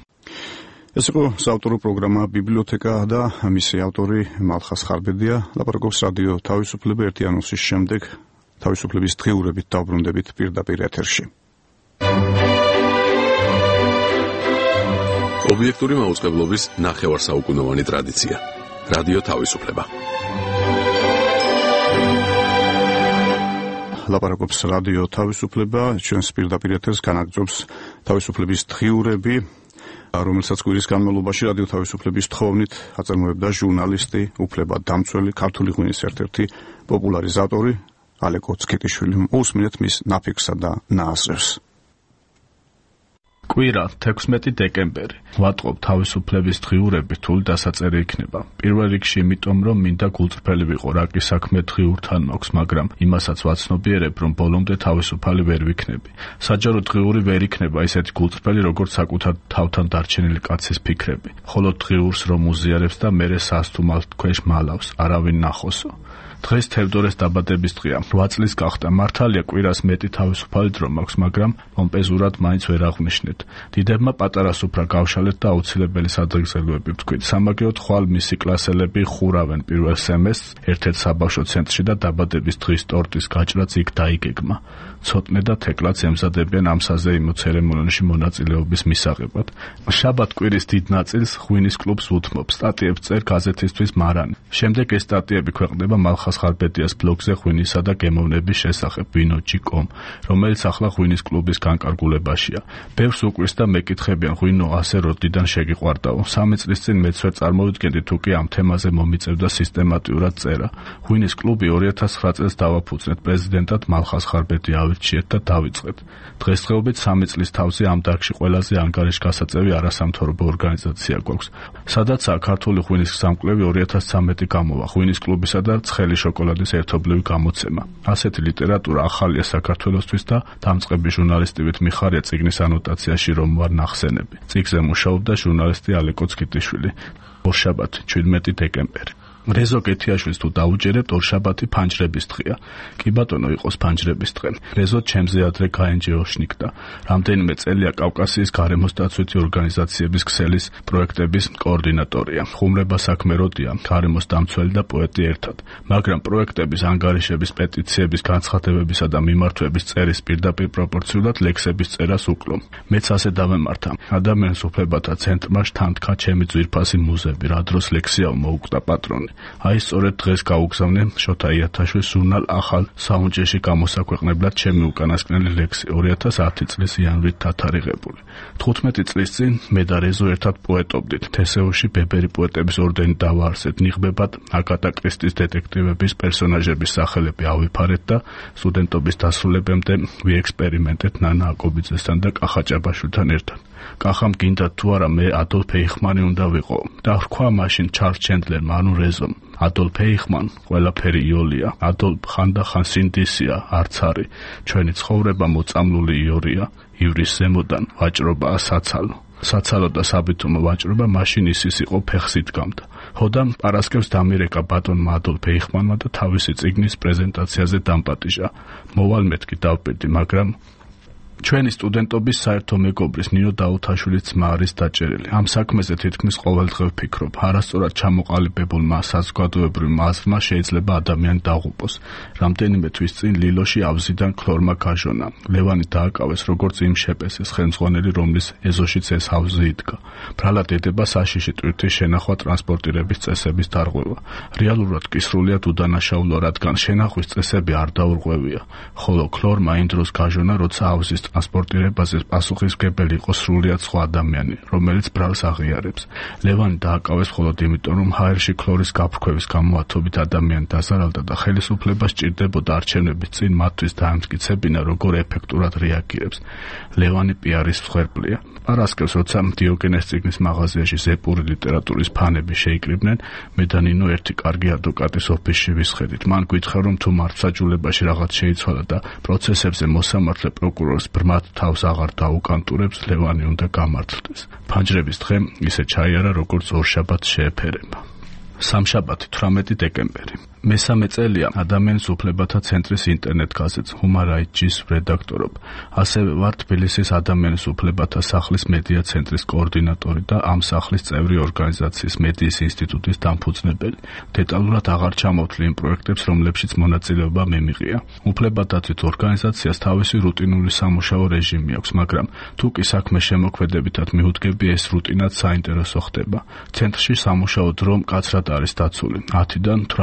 ეს იყო საავტორო პროგრამა ბიბლიოთეკა და მისი ავტორი მალხას ხარბედია. ლაპარაკობს რადიო თავისუფლება ერთი ანონსის შემდეგ თავისუფლების დღიურებით დავბრუნდებით პირდაპირ ეთერში. ობიექტური მაუწყებლობის ნახევარსაუკუნოვანი ტრადიცია. რადიო თავისუფლება. ლაპარაკობს რადიო თავისუფლება, ჩვენს პირდაპირ ეთერს განაგრძობს თავისუფლების დღიურები, რომელსაც კვირის განმავლობაში რადიო თავისუფლების თხოვნით აწარმოებდა ჟურნალისტი, უფლებადამცველი, ქართული ღვინის ერთ-ერთი პოპულარიზატორი ალეკო ცქეტიშვილი. უსმინეთ მის ნაფიქსსა და ნააზრევს. კვირა 16 დეკემბერი. ვატყობ თავისუფლების დღიურები რთული დასაწერი იქნება. პირველ რიგში იმიტომ, რომ მინდა გულწრფელი ვიყო, რაკი საქმე დღიურთან მაქვს, მაგრამ იმასაც ვაცნობიერებ, რომ ბოლომდე თავისუფალი ვერ ვიქნები. საჯარო დღიური ვერ იქნება ისეთი გულწრფელი, როგორც საკუთარ თავთან დარჩენილი კაცის ფიქრები. ხოლო დღიურს რომ უზიარებს და მერე სასთუმალ ქვეშ მალავს, არავინ ნახოსო. დღეს თევდორეს დაბადების დღეა. 8 წლის გახდა. მართალია კვირას მეტი თავისუფალი დრო მაქვს, მაგრამ პომპეზურად მაინც ვერ აღვნიშნეთ. დიდებმა პატარა სუფრა გავშალეთ და აუცილებელი სადღეგრძელოები ვთქვით. სამაგიეროდ ხვალ მისი კლასელები ხურავენ პირველ სემესტრს ერთ-ერთ საბავშვო ცენტრში და დაბადების დღის ტორტის გაჭრაც იქ დაიგეგმა. ცოტნე და თეკლაც ემზადებიან ამ საზეიმო ცერემონიაში მონაწილეობის მისაღებად. შაბათ კვირის დიდ ნაწილს ღვინის კლუბს უთმობ. სტატიებს წერ გაზეთისთვის მარანი. შემდეგ ეს სტატიები ქვეყნდება მალხაზ-ხარბედიას ბლოგზე ღვინისა და გემოვნების შესახებ ვინო.com, რომელიც ახლა ღვინის კლუბის განკარგულებაშია. ბევრს უკვირს და მეკითხებიან ღვინო ასე როდიდან შეგიყვარდაო. 3 წლის წინ მეც ვერ წარმოვიდგენდი თუ კი ამ თემაზე მომიწევდა სისტემატიურად წერა. ღვინის კლუბი 2009 წელს დავაფუძნეთ პრეზიდენტად მალხაზ-ხარბედია ავირჩიეთ და დავიწყეთ. დღესდღეობით 3 წლის თავზე ამ დარგში ყველაზე ანგარიშგასაწევი არასამთავრობო ორგანიზაცია გვაქვს. სადაცაა ქართული ღვინის გზამკვლევი 2013 გამოვა, ღვინის კლუბისა და ცხელი შოკოლადის ერთობლივი გამოცემა. ასეთი ლიტერატურა ახალია საქართველოსთვის და დამწყები ჟურნალისტივით მიხარია წიგნის ანოტაციაში რომ ვარ ნახსენები. წიგნზე მუშაობდა ჟურნალისტი ალეკო ცქეტიშვილი. ორშაბათი 17 დეკემბერი. რეზო გეთიაშვილს თუ დაუჯერებთ, ორშაბათი ფანჯრების დღეა. კი ბატონო, იყოს ფანჯრების დღე. რეზო ჩემზე ადრე გაენჯეოშნიკდა. რამდენიმე წელია კავკასიის გარემოს დაცვითი ორგანიზაციების ქსელის პროექტების კოორდინატორია. ხუმრება საქმე როდია, გარემოს დამცველი და პოეტი ერთად. მაგრამ პროექტების ანგარიშების, პეტიციების, განცხადებებისა და მიმართვების წერის პირდაპირ პროპორციულად ლექსების წერას უკლო. მეც ასე დავემართა. ადამიანის უფლებათა ცენტრმა შთანთქა ჩემი ძვირფასი მუზები, რა დროს ლექსიაო მოუკვდა პატრონი. აი სწორედ დღეს გაუგზავნე შოთა იათაშვილის ჟურნალ ახალ საუნჯეში გამოსაქვეყნებლად ჩემი უკანასკნელი ლექსი 2010 წლის იანვრით დათარიღებული. 15 წლის წინ მე და რეზო ერთად პოეტობდით. თესეოში ბებერი პოეტების ორდენი დავაარსეთ. ნიღბებად აგატა კრისტის დეტექტივების პერსონაჟების სახელები ავიფარეთ და სტუდენტობის დასრულებამდე ვიექსპერიმენტეთ ნანა აკობიძესთან და კახა ჭაბაშვილთან ერთად. კახამ გინდა თუ არა მე ადოლფ ეიხმანი უნდა ვიყო და რქვა მაშინ ჩარლზ ჩენდლერმა, ანუ რეზომ. ადოლფ ეიხმან ყველაფერი იოლია, ადოლფ ხანდახან სინდისია, არც არის. ჩვენი ცხოვრება მოწამლული იორია, ივრის ზემოდან ვაჭრობაა საცალო. საცალო და საბითუმო ვაჭრობა მაშინ ისის იყო ფეხს იდგამდა. ჰოდამ პარასკევს დამირეკა ბატონმა ადოლფ ეიხმანმა და თავისი წიგნის პრეზენტაციაზე დამპატიჟა. მოვალ მეთქი დავპირდი, მაგრამ ჩვენი სტუდენტობის საერთო მეგობრის ნინო დაუთაშვილის ძმა არის დაჭერილი. ამ საქმეზე თითქმის ყოველდღე ვფიქრობ. არასწორად ჩამოყალიბებულმა საზოგადოებრივმა აზრმა შეიძლება ადამიანი დაღუპოს. რამდენიმე თვის წინ ლილოში ავზიდან ქლორმა გაჟონა. ლევანი დააკავეს როგორც იმ შეპესეს ხელმძღვანელი, რომლის ეზოშიც ეს ავზი იდგა. ბრალად ედება საშიში ტვირთის შენახვა ტრანსპორტირების წესების დარღვევა. რეალურად კი სრულიად უდანაშაულო, რადგან შენახვის წესები არ დაურღვევია. ხოლო ქლორმა იმ დროს გაჟონა, როცა ავზის ტრანსპორტირებაზე პასუხისმგებელი იყო სრულიად სხვა ადამიანი, რომელიც ბრალს აღიარებს. ლევანი დააკავეს მხოლოდ იმიტომ, რომ ჰაერში ქლორის გაფრქვევის გამო ათობით ადამიანი დაზარალდა და ხელისუფლება სჭირდებოდა არჩევნების წინ მათთვის დაემტკიცებინა, როგორ ეფექტურად რეაგირებს. ლევანი პიარის მსხვერპლია. პარასკევს, როცა დიოგენეს წიგნის მაღაზიაში ზეპური ლიტერატურის ფანები შეიკრიბნენ, მე და ნინო ერთი კარგი ადვოკატის ოფისში ვისხედით. მან გითხრა, რომ თუ მართლმსაჯულებაში რაღაც შეიცვალა და პროცესებზე მოსამართლე პროკურორს ბრმად თავს აღარ დაუკანტურებს, ლევანი უნდა გამართლდეს. ფანჯრების დღე ისე ჩაიარა, როგორც ორშაბათს შეეფერება. სამშაბათი 18 დეკემბერი. მესამე წელია ადამიანის უფლებათა ცენტრის ინტერნეტ გაზეთს Human Rights რედაქტორობ. ასევე ვარ თბილისის ადამიანის უფლებათა სახლის მედია ცენტრის კოორდინატორი და ამ სახლის წევრი ორგანიზაციის მედიის ინსტიტუტის დამფუძნებელი. დეტალურად აღარ ჩამოვთვლი იმ პროექტებს, რომლებშიც მონაწილეობა მე მიღია. უფლებადაცვით ორგანიზაციას თავისი რუტინული სამუშაო რეჟიმი აქვს, მაგრამ თუ კი საქმე შემოქმედებითად მიუდგები, ეს რუტინად საინტერესო ხდება. ცენტრში სამუშაო დრო მკაცრად არის დაცული. 10-დან 18 საათამდე.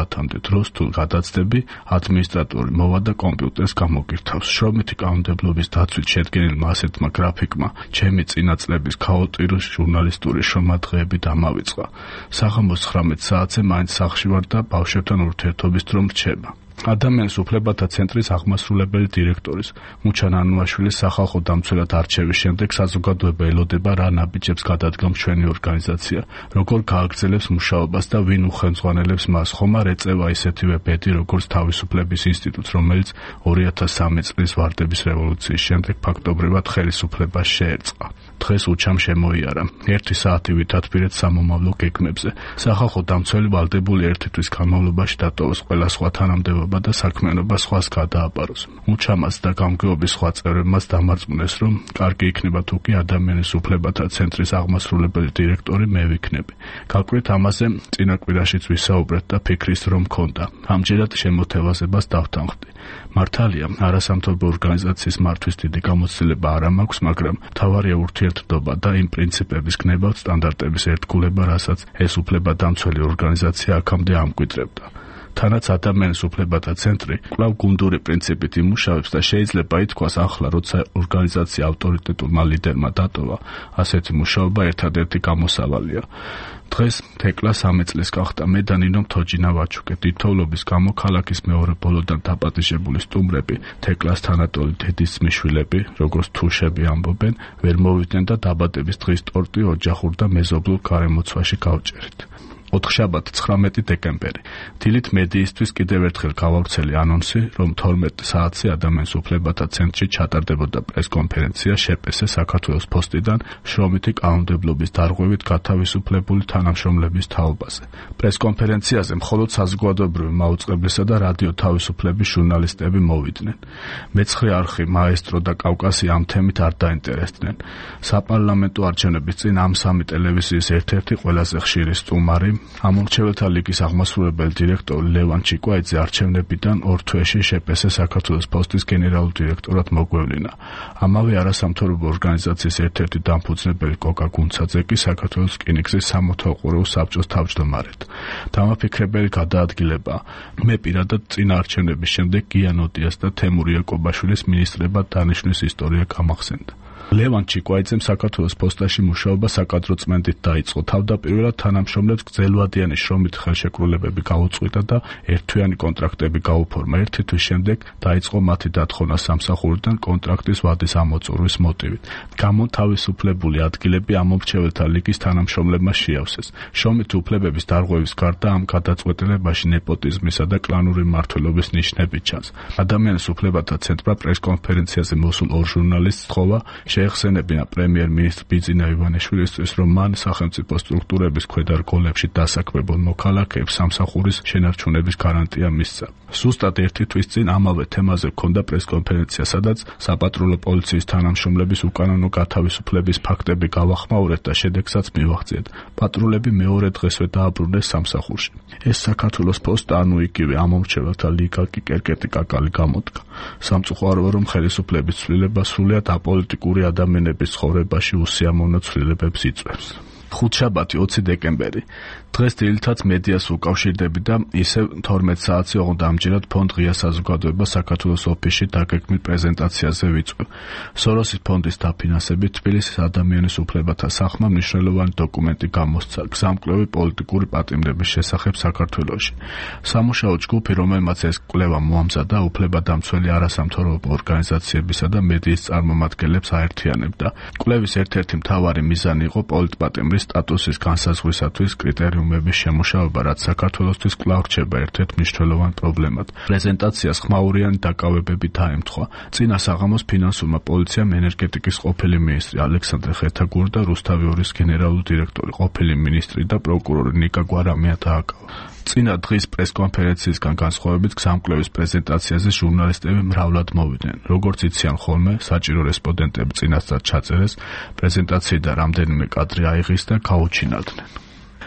საათამდე დროს თუ გადაცდები, ადმინისტრატორი მოვა და კომპიუტერს გამოგირთავს. შრომითი კანონმდებლობის დაცვით შედგენილმა ასეთმა გრაფიკმა ჩემი წინა წლების ქაოტური ჟურნალისტური შრომა დღეები დამავიწყა. საღამოს 19 საათზე მაინც სახლში ვარ და ბავშვებთან ურთიერთობის დრო მრჩება. ადამიანის უფლებათა ცენტრის აღმასრულებელი დირექტორის მუჩან ანუაშვილის სახალხო დამცველად არჩევის შემდეგ საზოგადოება ელოდება რა ნაბიჯებს გადადგამს ჩვენი ორგანიზაცია, როგორ გააგრძელებს მუშაობას და ვინ უხელმძღვანელებს მას. ხომ არ ეწევა ისეთივე ბედი, როგორც თავისუფლების ინსტიტუტს, რომელიც 2003 წლის ვარდების რევოლუციის შემდეგ ფაქტობრივად ხელისუფლებას შეერწყა. დღეს უჩამ შემოიარა 1 საათი ვითათბირეთ სამომავლო გეგმებზე. სახალხო დამცველი ვალდებული 1 თვის განმავლობაში დატოვოს ყველა სხვა თანამდებობა და საქმიანობა სხვას გადააბაროს. უჩამას და გამგეობის სხვა წევრებმაც დამარწმუნეს, რომ კარგი იქნება თუ კი ადამიანის უფლებათა ცენტრის აღმასრულებელი დირექტორი მე ვიქნები. გაკვირთ ამაზე წინა კვირაშიც ვისაუბრეთ და ფიქრის რომ მქონდა. ამჯერად შემოთავაზებას დავთანხმდი. მართალია, არასამთავრობო ორგანიზაციის მართვის დიდი გამოცდილება არ მაქვს, მაგრამ მთავარია ურთიერთობა და იმ პრინციპების გნება სტანდარტების ერთგულება, რასაც ეს უფლებადამცველი ორგანიზაცია აქამდე ამკვიდრებდა. თანაც ადამიანის უფლებათა ცენტრი კვლავ გუნდური პრინციპით იმუშავებს და შეიძლება ითქვას ახლა, როცა ორგანიზაცია ავტორიტეტულმა ლიდერმა დატოვა, ასეთი მუშაობა ერთადერთი გამოსავალია. დღეს თეკლა 3 წლის გახდა. მე და ნინო თოჯინა ვაჩუკე თითოეულობის გამო ქალაქის მეორე ბოლოდან დაპატიჟებული სტუმრები, თეკლას თანატოლი დედის მიშვილები, როგორც თუშები ამბობენ, ვერ მოვიდნენ და დაბადების დღის ტორტი ოჯახურ და მეზობლურ გარემოცვაში გავჭერით. ოთხშაბათ 19 დეკემბერი. დილით მედიისთვის კიდევ ერთხელ გავავრცელი ანონსი, რომ 12 საათზე ადამიანის უფლებათა ცენტრში ჩატარდებოდა პრესკონფერენცია შეპესე საქართველოს ფოსტიდან შრომითი კანონმდებლობის დარღვევით გათავისუფლებული თანამშრომლების თაობაზე. პრესკონფერენციაზე მხოლოდ საზოგადოებრივი მაუწყებლისა და რადიო თავისუფლების ჟურნალისტები მოვიდნენ. მეცხრე არხი, მაესტრო და კავკასი ამ თემით არ დაინტერესდნენ. საპარლამენტო არჩევნების წინ ამ სამი ტელევიზიის ერთ-ერთი ყველაზე ხშირი სტუმარი ამორჩეველთა ლიგის აღმასრულებელი დირექტორი ლევან ჩიკვაიძე არჩევნებიდან 2 თვეში შეპესე საქართველოს ფოსტის გენერალურ დირექტორად მოგვევლინა. ამავე არასამთავრობო ორგანიზაციის ერთ-ერთი დამფუძნებელი კოკა გუნცაძე კი საქართველოს რკინიგზის სამოთაუყურო საბჭოს თავმჯდომარედ. დამაფიქრებელი გადაადგილება. მე პირადად წინა არჩევნების შემდეგ გიან ოდიას და თემურ იაკობაშვილის მინისტრებად დანიშვნის ისტორია გამახსენდა. ლევან ჩიკვაიძემ საქართველოს პოსტაში მუშაობა საკადრო წმენდით დაიწყო. თავდაპირველად თანამშრომლებს გრძელვადიანი შრომით ხელშეკრულებები გაუწყვიტა და ერთთვიანი კონტრაქტები გაუფორმა. 1 თვის შემდეგ დაიწყო მათი დათხოვნა სამსახურიდან კონტრაქტის ვადის ამოწურვის მოტივით. გამოთავისუფლებული ადგილები ამორჩეველთა ლიგის თანამშრომლებმა შეავსეს. შრომითი უფლებების დარღვევის გარდა ამ გადაწყვეტილებაში ნეპოტიზმისა და კლანური მმართველობის ნიშნები ჩანს. ადამიანის უფლებათა ცენტრმა პრესკონფერენციაზე მოსულ 2 ჟურნალისტს თხოვა შეეხსენებინა პრემიერ-მინისტრ ბიძინა ივანიშვილისთვის, რომ მან სახელმწიფო სტრუქტურების ქვედა რგოლებში დასაქმებულ მოქალაქეებს სამსახურის შენარჩუნების გარანტია მისცა. ზუსტად 1 თვის წინ ამავე თემაზე ჰქონდა პრესკონფერენცია, სადაც საპატრულო პოლიციის თანამშრომლების უკანონო გათავისუფლების ფაქტები გავახმაურეთ და შედეგსაც მივახციეთ. პატრულები მეორე დღესვე დააბრუნეს სამსახურში. ეს საქართველოს პოსტა, ანუ იგივე ამომრჩეველთა ლიგა კი კერკეტი კაკალი გამოდგა. სამწუხაროა, რომ ხელისუფლების ცვლილება სრულიად აპოლიტიკური ადამიანების ცხოვრებაში უსიამოვნო ცვლილებებს იწვევს. ხუთშაბათი 20 დეკემბერი. დღეს დილითაც მედიას უკავშირდები და ისევ 12 საათზე ოღონდ ამჯერად ფონდ ღია საზოგადოება საქართველოს ოფისში დაგეგმილ პრეზენტაციაზე ვიწვევ. სოროსის ფონდის დაფინანსებით თბილისის ადამიანის უფლებათა სახმა მნიშვნელოვანი დოკუმენტი გამოსცა გზამკვლევი პოლიტიკური პატიმრების შესახებ საქართველოში. სამუშაო ჯგუფი, რომელმაც ეს კვლევა მოამზადა, უფლებადამცველი არასამთავრობო ორგანიზაციებისა და მედიის წარმომადგენლებს აერთიანებდა. კვლევის ერთ-ერთი მთავარი მიზანი იყო პოლიტპატიმრის სტატუსის განსაზღვრისათვის კრიტერიუმების შემუშავება, რაც საქართველოსთვის კვლავ რჩება ერთ-ერთ მნიშვნელოვან პრობლემად. პრეზენტაციას ხმაურიანი დაკავებები დაემთხვა. წინა საღამოს ფინანსურმა პოლიციამ ენერგეტიკის ყოფილი მინისტრი ალექსანდრე ხეთაგური და რუსთავი ორის გენერალური დირექტორი, ყოფილი მინისტრი და პროკურორი ნიკა გვარამია დააკავა. წინა დღის პრესკონფერენციისგან განსხვავებით გზამკვლევის პრეზენტაციაზე ჟურნალისტები მრავლად მოვიდნენ. როგორც იციან ხოლმე, საჭირო რესპონდენტები წინასწარ ჩაწერეს, პრეზენტაციიდან რამდენიმე კადრი აიღეს და გაუჩინარდნენ.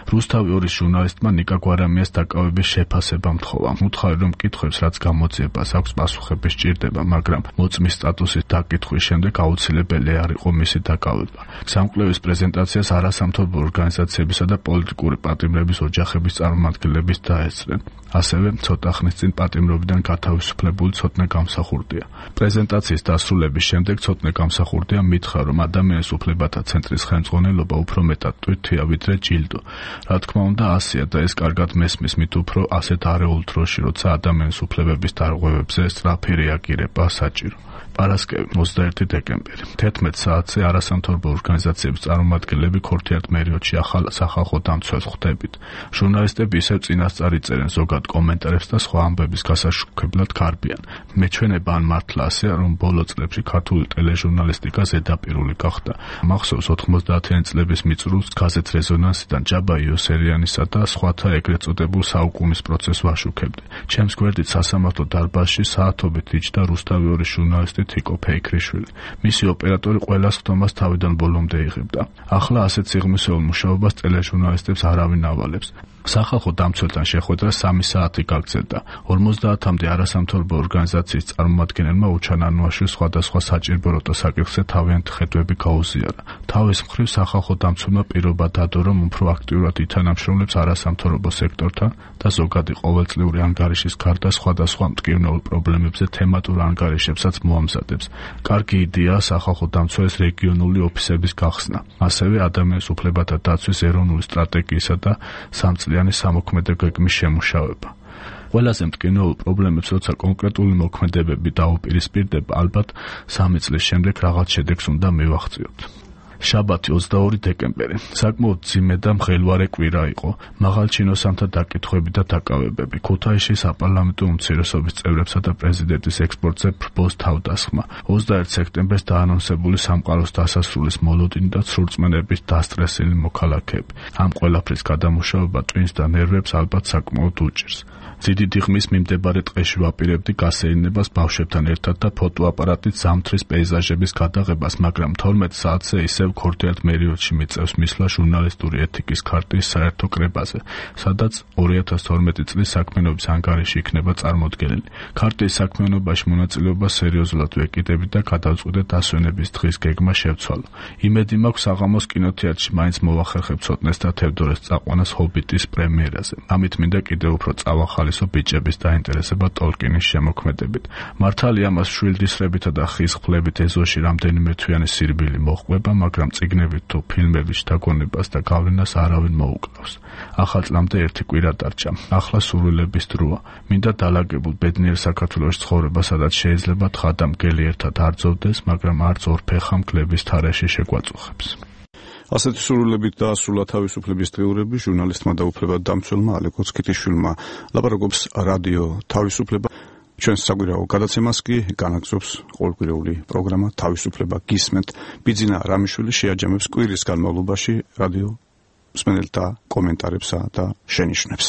რუსთავი 2-ის ჟურნალისტმა ნიკა გვარამიას დაკავების შეფასება მთხოვა. უთხარი, რომ კითხვებს, რაც გამოძიებას აქვს, პასუხები სჭირდება, მაგრამ მოწმის სტატუსის დაკითხვის შემდეგ აუცილებელი არ იყო მისი დაკავება. სამკვლევის პრეზენტაციას არასამთავრობო ორგანიზაციებისა და პოლიტიკური პატიმრების ოჯახების წარმომადგენლების დაესწრნენ. ასევე ცოტა ხნის წინ პატიმრობიდან გათავისუფლებული ცოტნე გამსახურდია. პრეზენტაციის დასრულების შემდეგ ცოტნე გამსახურდია მითხრა, რომ ადამიანის უფლებათა ცენტრის ხელმძღვანელობა უფრო მეტად ტვირთია ვიდრე ჯილდო. რა თქმა უნდა, ასეა და ეს კარგად მესმის, მით უფრო ასეთ არეულ დროში, როცა ადამიანის უფლებების დარღვევებზე სწრაფი რეაგირება საჭირო. პარასკევი 21 დეკემბერი 11 საათზე არასამთავრობო ორგანიზაციების წარმომადგენლები ქორთიართ მერიოდში ახალ სახალხო დამცველს ხვდებით. ჟურნალისტები ისევ წინასწარ იწერენ ზოგად კომენტარებს და სხვა ამბების გასაშუქებლად გარბიან. მეჩვენება ან მართლა ასეა, რომ ბოლო წლებში ქართული ტელეჟურნალისტიკა ზედაპირული გახდა. მახსოვს 90-იანი წლების მიწურულს გაზეთ რეზონანსიდან ჯაბა იოსერიანისა და სხვათა ეგრეთ წოდებულ საუკუნის პროცესს ვაშუქებდი. ჩემს გვერდით სასამართლო დარბაზში საათობით იჯდა რუსთავი 2-ის ჟურნალისტი თიკო ფეიქრიშვილი. მისი ოპერატორი ყველას ხდომას თავიდან ბოლომდე იღებდა. ახლა ასეთ სიღრმისეულ მუშაობას ტელეჟურნალისტებს არავინ ავალებს. სახალხო დამცველთან შეხვედრა 3 საათი გაგრძელდა. 50-მდე არასამთავრობო ორგანიზაციის წარმომადგენელმა უჩანანუაშვილ სხვადასხვა საჭირბოროტო საკითხზე თავიანთი ხედვები გაუზიარა. თავის მხრივ სახალხო დამცველმა პირობა დადო, რომ უფრო აქტიურად ითანამშრომლებს არასამთავრობო სექტორთან და ზოგადი ყოველწლიური ანგარიშის გარდა სხვადასხვა მტკივნეულ პრობლემებზე თემატურ ანგარიშებსაც მოამზადებს. კარგი იდეაა სახალხო დამცველის რეგიონული ოფისების გახსნა, ასევე ადამიანის უფლებათა დაცვის ეროვნული სტრატეგიისა და სამწლიანი სამოქმედო გეგმის შემუშავება. ყველაზე მტკივნეულ პრობლემებს, როცა კონკრეტული მოქმედებები დაუპირისპირდება, ალბათ 3 წლის შემდეგ რაღაც შედეგს უნდა მივახციოთ. შაბათი 22 დეკემბერი. საკმაოდ ძიმე და მღელვარე კვირა იყო. მაღალ ჩინოსამთა დაკითხვები და დაკავებები. ქუთაისში საპარლამენტო უმცირესობის წევრებსა და პრეზიდენტის ექსპორტზე ფრბოს თავდასხმა. 21 სექტემბერს დაანონსებული სამყაროს დასასრულის მოლოდინი და ცრურწმენების დასტრესილი მოქალაქეები. ამ ყველაფრის გადამუშავება ტვინს და ნერვებს ალბათ საკმაოდ უჭირს. ძიდიდი ღმის მიმდებარე ტყეში ვაპირებდი გასეირნებას ბავშვებთან ერთად და ფოტოაპარატით ზამთრის პეიზაჟების გადაღებას, მაგრამ 12 საათზე ისევ ქორთიართ მერიოდში მიწევს მისვლა ჟურნალისტური ეთიკის ქარტის საერთო კრებაზე, სადაც 2012 წლის საქმიანობის ანგარიში იქნება წარმოდგენილი. ქარტის საქმიანობაში მონაწილეობა სერიოზულად ვეკიდები და გადავწყვიტე დასვენების დღის გეგმა შევცვალო. იმედი მაქვს საღამოს კინოთეატრში მაინც მოვახერხებ ცოტნეს და თევდორეს წაყვანას ჰობიტის პრემიერაზე. ამით მინდა კიდევ უფრო წავახალისო ბიჭების დაინტერესება ტოლკინის შემოქმედებით. მართალია მას შვილდისრებითა და ხის ხვლებით ეზოში რამდენიმე თვიანი სირბილი მოჰყვება, მაგრამ წიგნებით თუ ფილმებით შთაგონებას და გავლენას არავინ მოუკლავს. ახალ წლამდე ერთი კვირა დარჩა. ახლა სურვილების დროა. მინდა დალაგებულ ბედნიერ საქართველოში ცხოვრება, სადაც შეიძლება თხა და მგელი ერთად არ ძოვდეს, მაგრამ არც ორფეხა მგლების თარეში შეგვაწუხებს. ასეთი სურვილებით დაასრულა თავისუფლების დღიურები ჟურნალისტმა და უფლებადამცველმა ალეკ ოცკიტიშვილმა. ლაპარაკობს რადიო თავისუფლება. ჩვენს საგვირაო გადაცემას კი განაგზობს ყოველკვირეული პროგრამა თავისუფლება გისმენთ. ბიძინა რამიშვილი შეაჯამებს კვირის განმავლობაში რადიო მსმენელთა კომენტარებსა და შენიშვნებს.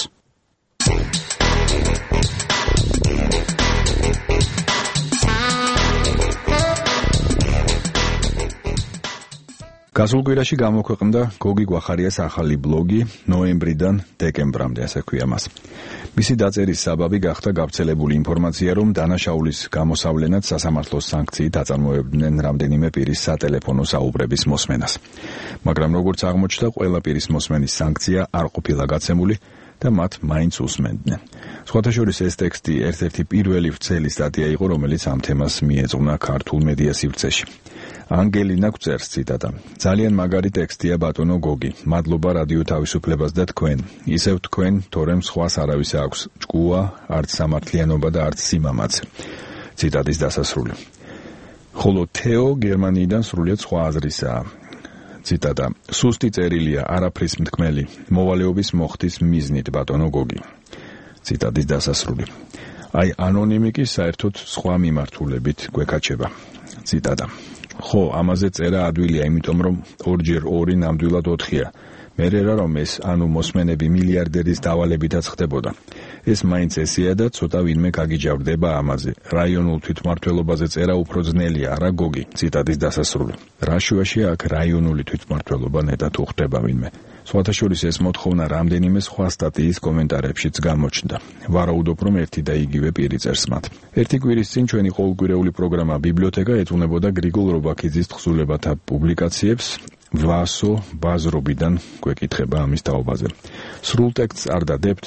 გასულ კვირაში გამოქვეყნდა გოგი გვახარიას ახალი ბლოგი ნოემბრიდან დეკემბრამდე, ასე ქვია მას. მისი დაწერის საბაბი გახდა გავრცელებული ინფორმაცია, რომ დანაშაულის გამოსავლენად სასამართლოს სანქციით აწარმოებდნენ რამდენიმე პირის სატელეფონო საუბრების მოსმენას. მაგრამ როგორც აღმოჩნდა, ყველა პირის მოსმენის სანქცია არ ყოფილა გაცემული და მათ მაინც უსმენდნენ. სხვათა შორის ეს ტექსტი ერთ-ერთი პირველი ვრცელი სტატია იყო, რომელიც ამ თემას მიეძღვნა ქართულ მედია სივრცეში. ანგელინა გვწერს ციტატა: ძალიან მაგარი ტექსტია ბატონო გოგი. მადლობა რადიო თავისუფლებას და თქვენ. ისევ თქვენ, თორემ სხვას არავის აქვს ჭკუა, არც სამართლიანობა და არც სიმამაცე. ციტატის დასასრული. ხოლო თეო გერმანიიდან სრულიად სხვა აზრისაა. ციტატა: სუსტი წერილია, არაფრის მთქმელი. მოვალეობის მოხდის მიზნით ბატონო გოგი. ციტატის დასასრული. აი ანონიმი კი საერთოდ სხვა მიმართულებით გვეკაჩება. ციტატა: ხო, ამაზე წერა ადვილია, იმიტომ რომ 2x2 ნამდვილად 4-ია. მერერა რომ ეს, ანუ მოსმენები მილიარდერის დავალებითაც ხდებოდა. ეს მაინც ესეა და ცოტა ვინმე გაგიჯავდება ამაზე. რაიონულ თვითმმართველობაზე წერა უფრო ძნელია, არა გოგი. ციტატის დასასრული. რა შუაში აქ რაიონული თვითმმართველობა ნეტად უხდება ვინმე. სხვათა შორის ეს მოთხოვნა რამდენიმე სხვა სტატიის კომენტარებშიც გამოჩნდა. ვარაუდობ, რომ ერთი და იგივე პირი წერს მათ. ერთი კვირის წინ ჩვენი ყოველკვირეული პროგრამა ბიბლიოთეკა ეძღვნებოდა გრიგოლ რობაქიძის თხზულებათა პუბლიკაციებს. ვასო ბაზრობიდან გვეკითხება ამის თაობაზე. სრულ ტექსტს არ დადებთ?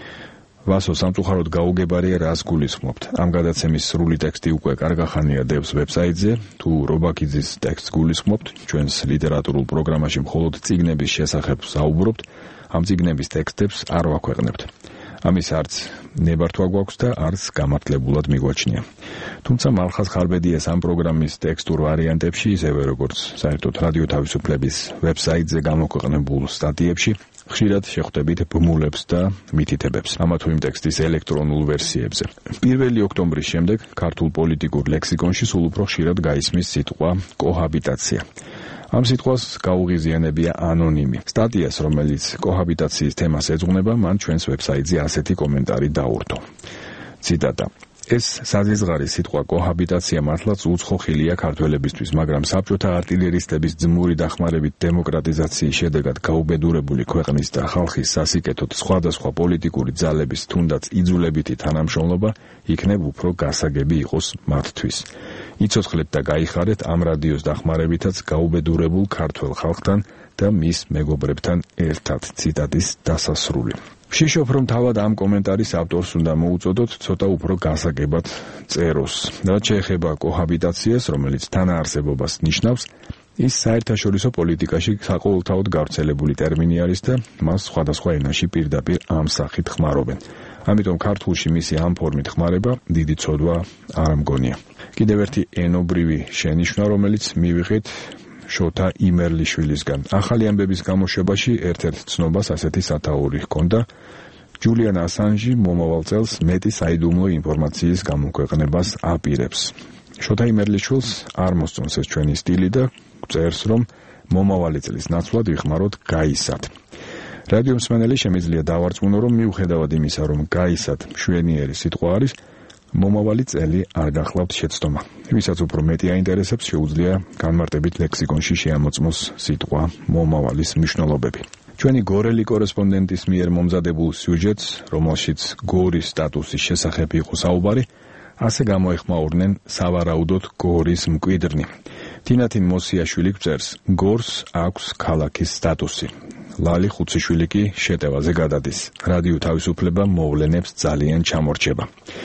ვასო სამწუხაროდ გაუგებარია რას გულისხმობთ. ამ გადაცემის სრული ტექსტი უკვე კარგახანია დევს ვებსაიტზე. თუ რობაქიძის ტექსტს გულისხმობთ, ჩვენს ლიტერატურულ პროგრამაში მხოლოდ წიგნების შესახებ საუბრობთ, ამ წიგნების ტექსტებს არ ვაქვეყნებთ. ამის არც ნებართვა გვაქვს და არც გამართლებულად მიგვაჩნია. თუმცა მალხაზ ხარბედიას ამ პროგრამის ტექსტურ ვარიანტებში, ისევე როგორც საერთოდ რადიო თავისუფლების ვებსაიტზე გამოქვეყნებულ სტატიებში, ხშირად შეხვდებით ბმულებს და მითითებებს ამა თუ იმ ტექსტის ელექტრონულ ვერსიებზე. 1 ოქტომბრის შემდეგ ქართულ პოლიტიკურ ლექსიკონში სულ უფრო ხშირად გაისმის სიტყვა კოჰაბიტაცია. ამ სიტყვას გაუღიზიანებია ანონიმი. სტატიას, რომელიც კოჰაბიტაციის თემას ეძღვნება, მან ჩვენს ვებსაიტზე ასეთი კომენტარი დაურთო. ციტატა: ეს საზღვარი სიტყვა კოჰაბიტაცია მართლაც უცხო ხილია ქართველებისთვის, მაგრამ საბჭოთა არტილერისტების ძმური დახმარებით დემოკრატიზაციის შედეგად გაუბედურებული ქვეყნის და ხალხის სასიკეთოდ სხვადასხვა პოლიტიკური ძალების თუნდაც იძულებითი თანამშრომლობა იქნებ უფრო გასაგები იყოს მათთვის. იცოცხლეთ და გაიხარეთ ამ რადიოს დახმარებითაც გაუბედურებულ ქართველ ხალხთან და მის მეგობრებთან ერთად. ციტატის დასასრული. ვშიშობ, რომ თავად ამ კომენტარის ავტორს უნდა მოუწოდოთ ცოტა უფრო გასაგებად წეროს. რაც შეეხება კოჰაბიტაციას, რომელიც თანაარსებობას ნიშნავს, ის საერთაშორისო პოლიტიკაში საყოველთაოდ გავრცელებული ტერმინი არის და მას სხვადასხვა ენაში პირდაპირ ამ სახით ხმარობენ. ამიტომ ქართულში მისი ამ ფორმით ხმარება დიდი ცოდვა არ მგონია. კიდევ ერთი ენობრივი შენიშვნა, რომელიც მივიღეთ შოთა იმერლიშვილისგან. ახალი ამბების გამოშვებაში ერთ-ერთ ცნობას ასეთი სათაური ჰქონდა: ჯულიან ასანჟი მომავალ წელს მეტი საიდუმლო ინფორმაციის გამოქვეყნებას აპირებს. შოთა იმერლიშვილს არ მოსწონს ეს ჩვენი სტილი და წერს, რომ მომავალი წლის ნაცვლად ვიხმაროთ გაისად. რადიო მსმენელი შემიძლია დავარწმუნო, რომ მიუხედავად იმისა, რომ გაისად მშვენიერი სიტყვა არის, მომავალი წელი არ გახლავთ შეცდომა. ვისაც უფრო მეტი აინტერესებს, შეუძლია განმარტებით ლექსიკონში შეამოწმოს სიტყვა მომავალის მნიშვნელობები. ჩვენი გორელი კორესპონდენტის მიერ მომზადებულ სიუჟეტს, რომელშიც გორის სტატუსის შესახებ იყო საუბარი, ასე გამოეხმაურნენ სავარაუდოდ გორის მკვიდრნი. თინათინ მოსიაშვილი წერს: გორს აქვს ქალაქის სტატუსი. ლალი ხუციშვილი კი შეტევაზე გადადის. რადიო თავისუფლება მოვლენებს ძალიან ჩამორჩება.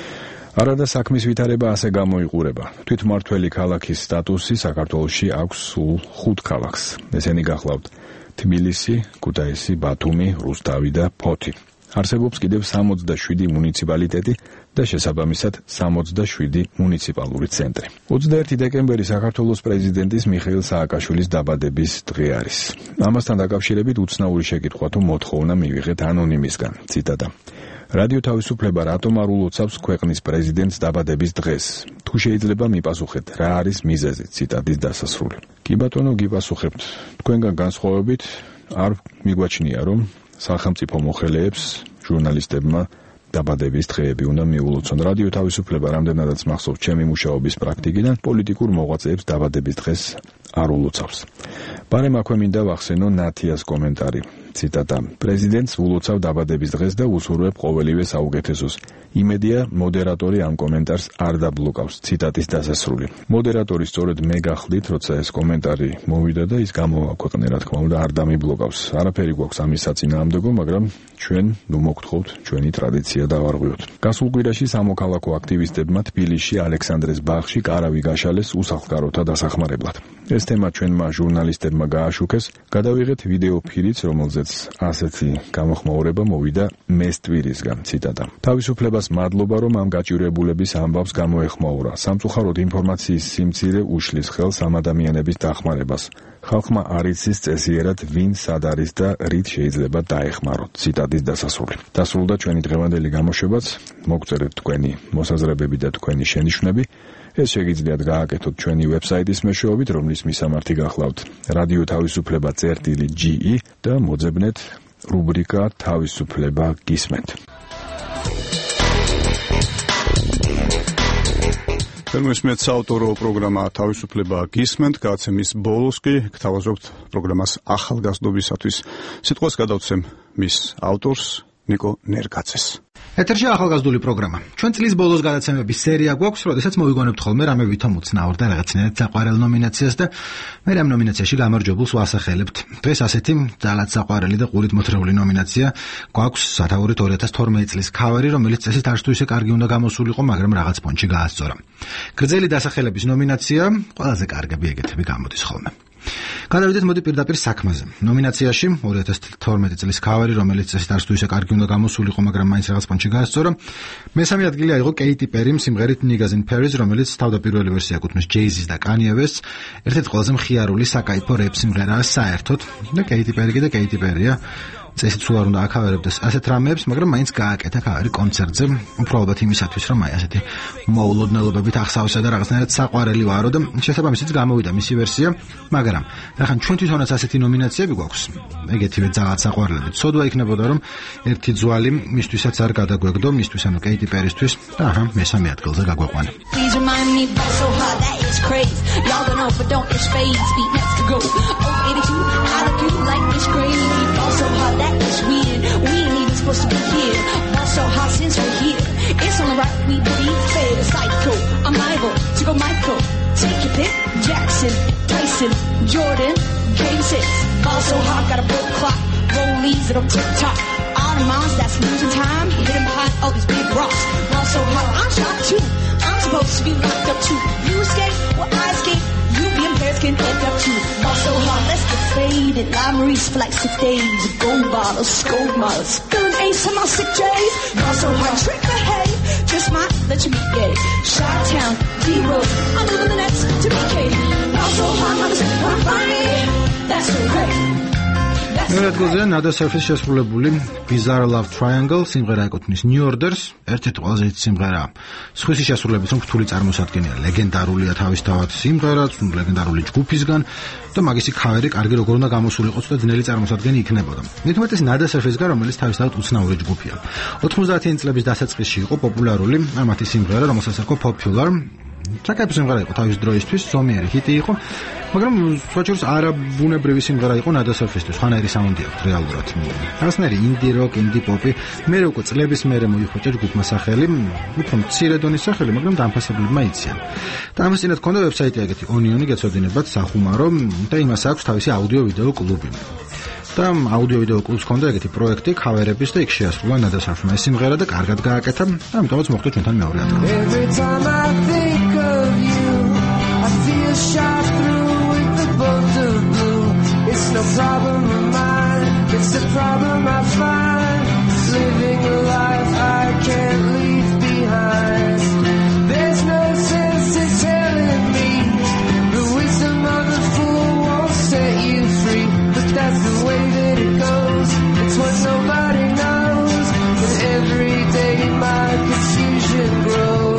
არადა საქმის ვითარება ასე გამოიყურება. თვითმმართველი ქალაქის სტატუსი საქართველოში აქვს სულ 5 ქალაქს. ესენი გახლავთ თბილისი, ქუთაისი, ბათუმი, რუსთავი და ფოთი. არსებობს კიდევ 67 მუნიციპალიტეტი და შესაბამისად 67 მუნიციპალური ცენტრი. 21 დეკემბერი საქართველოს პრეზიდენტის მიხეილ სააკაშვილის დაბადების დღე არის. ამასთან დაკავშირებით უცნაური შეკითხვა თუ მოთხოვნა მივიღეთ ანონიმისგან. ციტატა: რადიო თავისუფლება რატომ არ ულოცავს ქვეყნის პრეზიდენტს დაბადების დღეს? თუ შეიძლება მიპასუხეთ, რა არის მიზეზი? ციტატის დასასრული. კი ბატონო, გიპასუხებთ. თქვენგან განსხვავებით არ მიგვაჩნია, რომ სახელმწიფო მოხელეებს, ჟურნალისტებმა დაბადების დღეები უნდა მიულოცონ. რადიო თავისუფლება რამდენადაც მახსოვს ჩემი მუშაობის პრაქტიკიდან, პოლიტიკურ მოღვაწეებს დაბადების დღეს არ ულოცავს. ბარემ აქვე მინდა ვახსენო ნათიას კომენტარი. ციტატა: პრეზიდენტს ულოცავ დაბადების დღეს და უსურვებ ყოველივე საუკეთესოს. იმედია მოდერატორი ამ კომენტარს არ დაბლოკავს. ციტატის დასასრული. მოდერატორი სწორედ მე გახლდით, როცა ეს კომენტარი მოვიდა და ის გამოაქვეყნე, რა თქმა უნდა, არ დამიბლოკავს. არაფერი გვაქვს ამის საწინააღმდეგო, მაგრამ ჩვენ ნუ მოგთხოვთ ჩვენი ტრადიცია დავარღვიოთ. გასულ კვირაში სამოქალაქო აქტივისტებმა თბილისში ალექსანდრეს ბაღში კარავი გაშალეს უსახლკაროთა დასახმარებლად. ეს თემა ჩვენმა ჟურნალისტებმა გააშუქეს. გადავიღეთ ვიდეო ფირიც, რომელზეც ასეთი გამოხმაურება მოვიდა მესტვირისგან. ციტატა: თავისუფლებას მადლობა, რომ ამ გაჭირებულების ამბავს გამოეხმაურა. სამწუხაროდ ინფორმაციის სიმცირე უშლის ხელს ამ ადამიანების დახმარებას. ხალხმა არ იცის წესიერად ვინ სად არის და რით შეიძლება დაეხმაროთ. ციტატის დასასრული. დასრულდა ჩვენი დღევანდელი გამოშვებაც. მოგწერეთ თქვენი მოსაზრებები და თქვენი შენიშვნები. ეს შეგიძლიათ გააკეთოთ ჩვენი ვებსაიტის მეშვეობით, რომლის მისამართი გახლავთ რადიო თავისუფლება.ge და მოძებნეთ რუბრიკა თავისუფლება გისმენთ. მესმეც საავტორო პროგრამა თავისუფლება გისმენთ, გადაცემის ბოლოს კი გთავაზობთ პროგრამას ახალგაზრდობისათვის. სიტყვას გადავცემ მის ავტორს ნიკო ნერგაძეს. ეთერში ახალგაზრდული პროგრამა. ჩვენ წლის ბოლოს გადაცემების სერია გვაქვს, როდესაც მოვიგონებთ ხოლმე რამე ვითომ უცნაურ და რაღაცნაირად საყვარელ ნომინაციას და მე ამ ნომინაციაში გამარჯვებულს ვასახელებთ. დღეს ასეთი ძალად საყვარელი და ყურით მოთხრეული ნომინაცია გვაქვს სათაურით 2012 წლის ქავერი, რომელიც წესით არც თუ ისე კარგი უნდა გამოსულიყო, მაგრამ რაღაც პონჩი გაასწორა. გრძელი დასახელების ნომინაცია, ყველაზე კარგები ეგეთები გამოდის ხოლმე. გადავიდეთ მოდი პირდაპირ საქმეზე. ნომინაციაში 2012 წლის ქავერი, რომელიც წესით არც თუ ისე კარგი უნდა გამოსულიყო, მაგრამ მაინც რაღაც პონჩი გაასწორა. მესამე ადგილი აიღო კეიტი პერიმ სიმღერით Niggas in Paris, რომელიც თავდაპირველი ვერსია ეკუთვნის Jay-Z-ს და Kanye West-ს. ერთ-ერთი ყველაზე მხიარული საკაიფო რეპ სიმღერაა საერთოდ და კეიტი პერი და კეიტი პერია. წესით სულ არ უნდა აკავერებდეს ასეთ რამეებს, მაგრამ მაინც გააკეთა ქავერი კონცერტზე, უფრო ალბათ იმისათვის, რომ აი ასეთი მოულოდნელობებით ახსავსა და რაღაცნაირად საყვარელი ვარო და შესაბამისად გამოვიდა მისი ვერსია, მაგრამ ახლა ჩვენ თვითონაც ასეთი ნომინაციები გვაქვს. ეგეთივე ძალიან საყვარელებით. სოდვა იქნებოდა, რომ ერთი ძვალი მისთვისაც არ გადაგვეგდო, მისთვის ანუ კეიტი პერისთვის და აჰა, მესამე ადგილზე გაგვეყვანა. Please remind me so hard that it's crazy. Y'all don't know but don't push fades. Beat next to go. 082, how to do like it's crazy. Fall so hard that it's weird. We ain't even supposed to be here. Fall so hard since we're here. It's only right we be fair. Psycho, I'm liable to go Michael. Take your pick. Jackson, Tyson, Jordan, Game 6. Fall so hard, got a broke clock. Rollies that on TikTok. All the moms that's losing time. Hidden behind all these big rocks. Fall so hard, I'm shocked too. I'm supposed to be locked up too. You escape, well I escape. You be embarrassed, can end up too. Fall so hard, let's get faded. Lime Reese for like 6 days. Gold bottles, scope models. Spilling ace on my sick days. Fall so hard, trick the hay. Just might let you meet gay. Chi-town, D-Road. I'm moving the next to BK. Fall so hard, I'm fine. That's so great. მერადგოზე ნადა სერფის შესრულებული Bizarre Love Triangle სიმღერა ეკუთვნის New Orders, ერთ-ერთი ყველაზე ჰიტ სიმღერაა. სხვისი შესრულებით რომ რთული წარმოსადგენია, ლეგენდარულია თავისთავად სიმღერაც, ლეგენდარული ჯგუფისგან და მაგისი ქავერი კარგი როგორ უნდა გამოსულიყოს და ძნელი წარმოსადგენი იქნებოდა. მით უმეტეს ნადა სერფისგან, რომელიც თავისთავად უცნაური ჯგუფია. 90-იანი წლების დასაწყისში იყო პოპულარული ამათი სიმღერა, რომელსაც ერქვა Popular. საკაიფო სიმღერა იყო თავის დროისთვის, ზომიერი ჰიტი იყო, მაგრამ სხვაჩვენს არაბუნებრივი სიმღერა იყო ნადა სერფისთვის, ხანაირი საუნდი აქვს რეალურად. რაღაცნაირი ინდი როკ, ინდი პოპი, მერე უკვე წლების მერე მოიხოჭა ჯგუფმა სახელი, უფრო მცირე დონის სახელი, მაგრამ დამფასებლებმა იციან. და ამას წინათ ჰქონდა ვებსაიტი ეგეთი Onion-ი, გეცოდინებათ სახუმარო და იმას აქვს თავისი აუდიო-ვიდეო კლუბი. და აუდიო-ვიდეო კლუბს ჰქონდა ეგეთი პროექტი, ქავერების და იქ შეასრულა ნადა სერფმა ეს სიმღერა და კარგად გააკეთა, და ამიტომაც მოხვდა ჩვენთან მეორე ადგილზე. I feel shot through with the bolt of blue. It's no problem of mine. It's the problem I find. Living a life I can't leave behind. There's no sense in telling me the wisdom of the fool won't set you free. But that's the way that it goes. It's what nobody knows. And every day my confusion grows.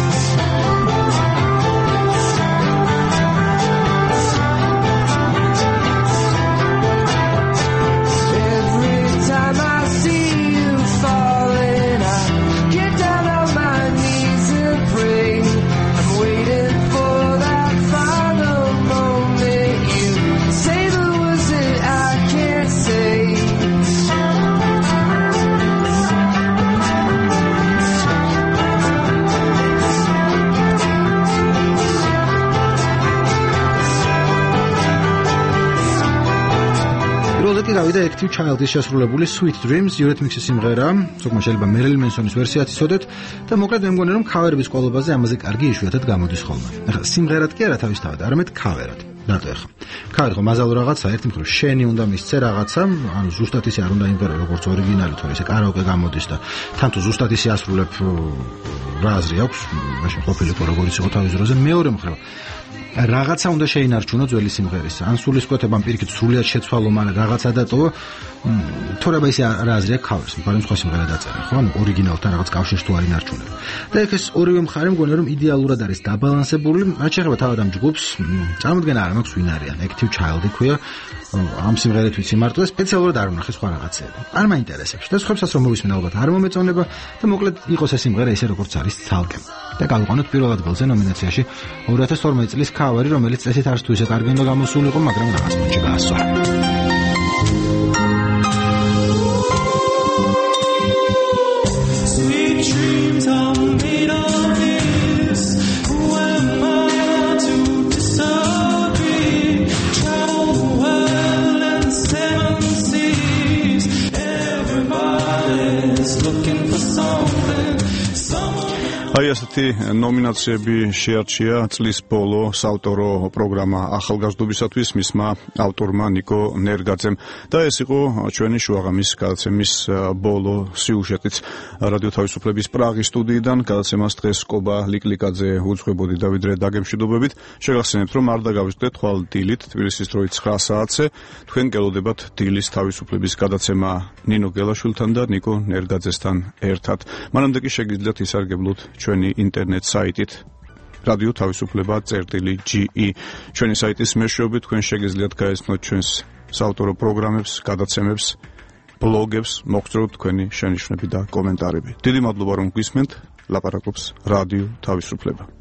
გავიდა Active Child-ის შესრულებული Sweet Dreams, Eurythmics-ის სიმღერა, ზოგმა შეიძლება Marilyn Manson-ის ვერსიაც იცოდეთ და მოკლედ მე მგონი რომ ქავერების ყოლობაზე ამაზე კარგი იშვიათად გამოდის ხოლმე. ახლა სიმღერად კი არა თავისთავად, არამედ ქავერად. რატო ახლა? ქავერი ხო მაზალო რაღაცა, ერთი მხრივ შენი უნდა მისცე რაღაცა, ანუ ზუსტად ისე არ უნდა იმღერო როგორც ორიგინალი, თორე ისე კარაოკე გამოდის და თან თუ ზუსტად ისე ასრულებ რა აზრი აქვს, მაშინ ყოფილიყო როგორც იყო თავის დროზე. მეორე მხრივ რაღაცა უნდა შეინარჩუნო ძველი სიმღერის. ან სულისკვეთებამ პირიქით სრულიად შეცვალო, მაგრამ რაღაცა დატოვა. თორება ისე რა აზრი აქვს ქავერს, მაგრამ სხვა სიმღერა დაწერა, ხო? ანუ ორიგინალთან რაღაც კავშირს თუ არ ინარჩუნებ. და ეს ორივე მხარე მგონია რომ იდეალურად არის დაბალანსებული. რაც შეეხება თავად ამ ჯგუფს, წარმოდგენა არ არ მაქვს ვინ არიან. Active Child ქვია. ამ სიმღერით ვიცი მარტო და სპეციალურად არ ვნახე სხვა რაღაცები. არ მაინტერესებს. და სხვებსაც რომ მოვისმენ ალბათ არ მომეწონება და მოკლედ იყოს ეს სიმღერა ისე როგორც არის ცალკე. და გავიყვანოთ პირველ ადგილზე ნომინაციაში 2012 წლის ქავერი, რომელიც წესით არც თუ ისე კარგი უნდა გამოსულიყო, მაგრამ რაღაც პუნჩი გაასწორა. აი ასეთი ნომინაციები შეარჩია წლის ბოლო საავტორო პროგრამა ახალგაზრდობისათვის მისმა ავტორმა ნიკო ნერგაძემ და ეს იყო ჩვენი შუაღამის გადაცემის ბოლო სიუჟეტიც რადიო თავისუფლების პრაღის სტუდიიდან გადაცემას დღეს კობა ლიკლიკაძე უძღვებოდი და ვიდრე დაგემშვიდობებით შეგახსენებთ რომ არ დაგავიწყდეთ ხვალ დილით თბილისის დროით 9 საათზე თქვენ გელოდებათ დილის თავისუფლების გადაცემა ნინო გელაშვილთან და ნიკო ნერგაძესთან ერთად მანამდე კი შეგიძლიათ ისარგებლოთ ჩვენი ინტერნეტ საიტით რადიო თავისუფლება.ge ჩვენი საიტის მეშვეობით თქვენ შეგიძლიათ გაეცნოთ ჩვენს საავტორო პროგრამებს, გადაცემებს, ბლოგებს, მოგწოდოთ თქვენი შენიშვნები და კომენტარები. დიდი მადლობა რომ გვისმენთ, ლაპარაკობს რადიო თავისუფლება.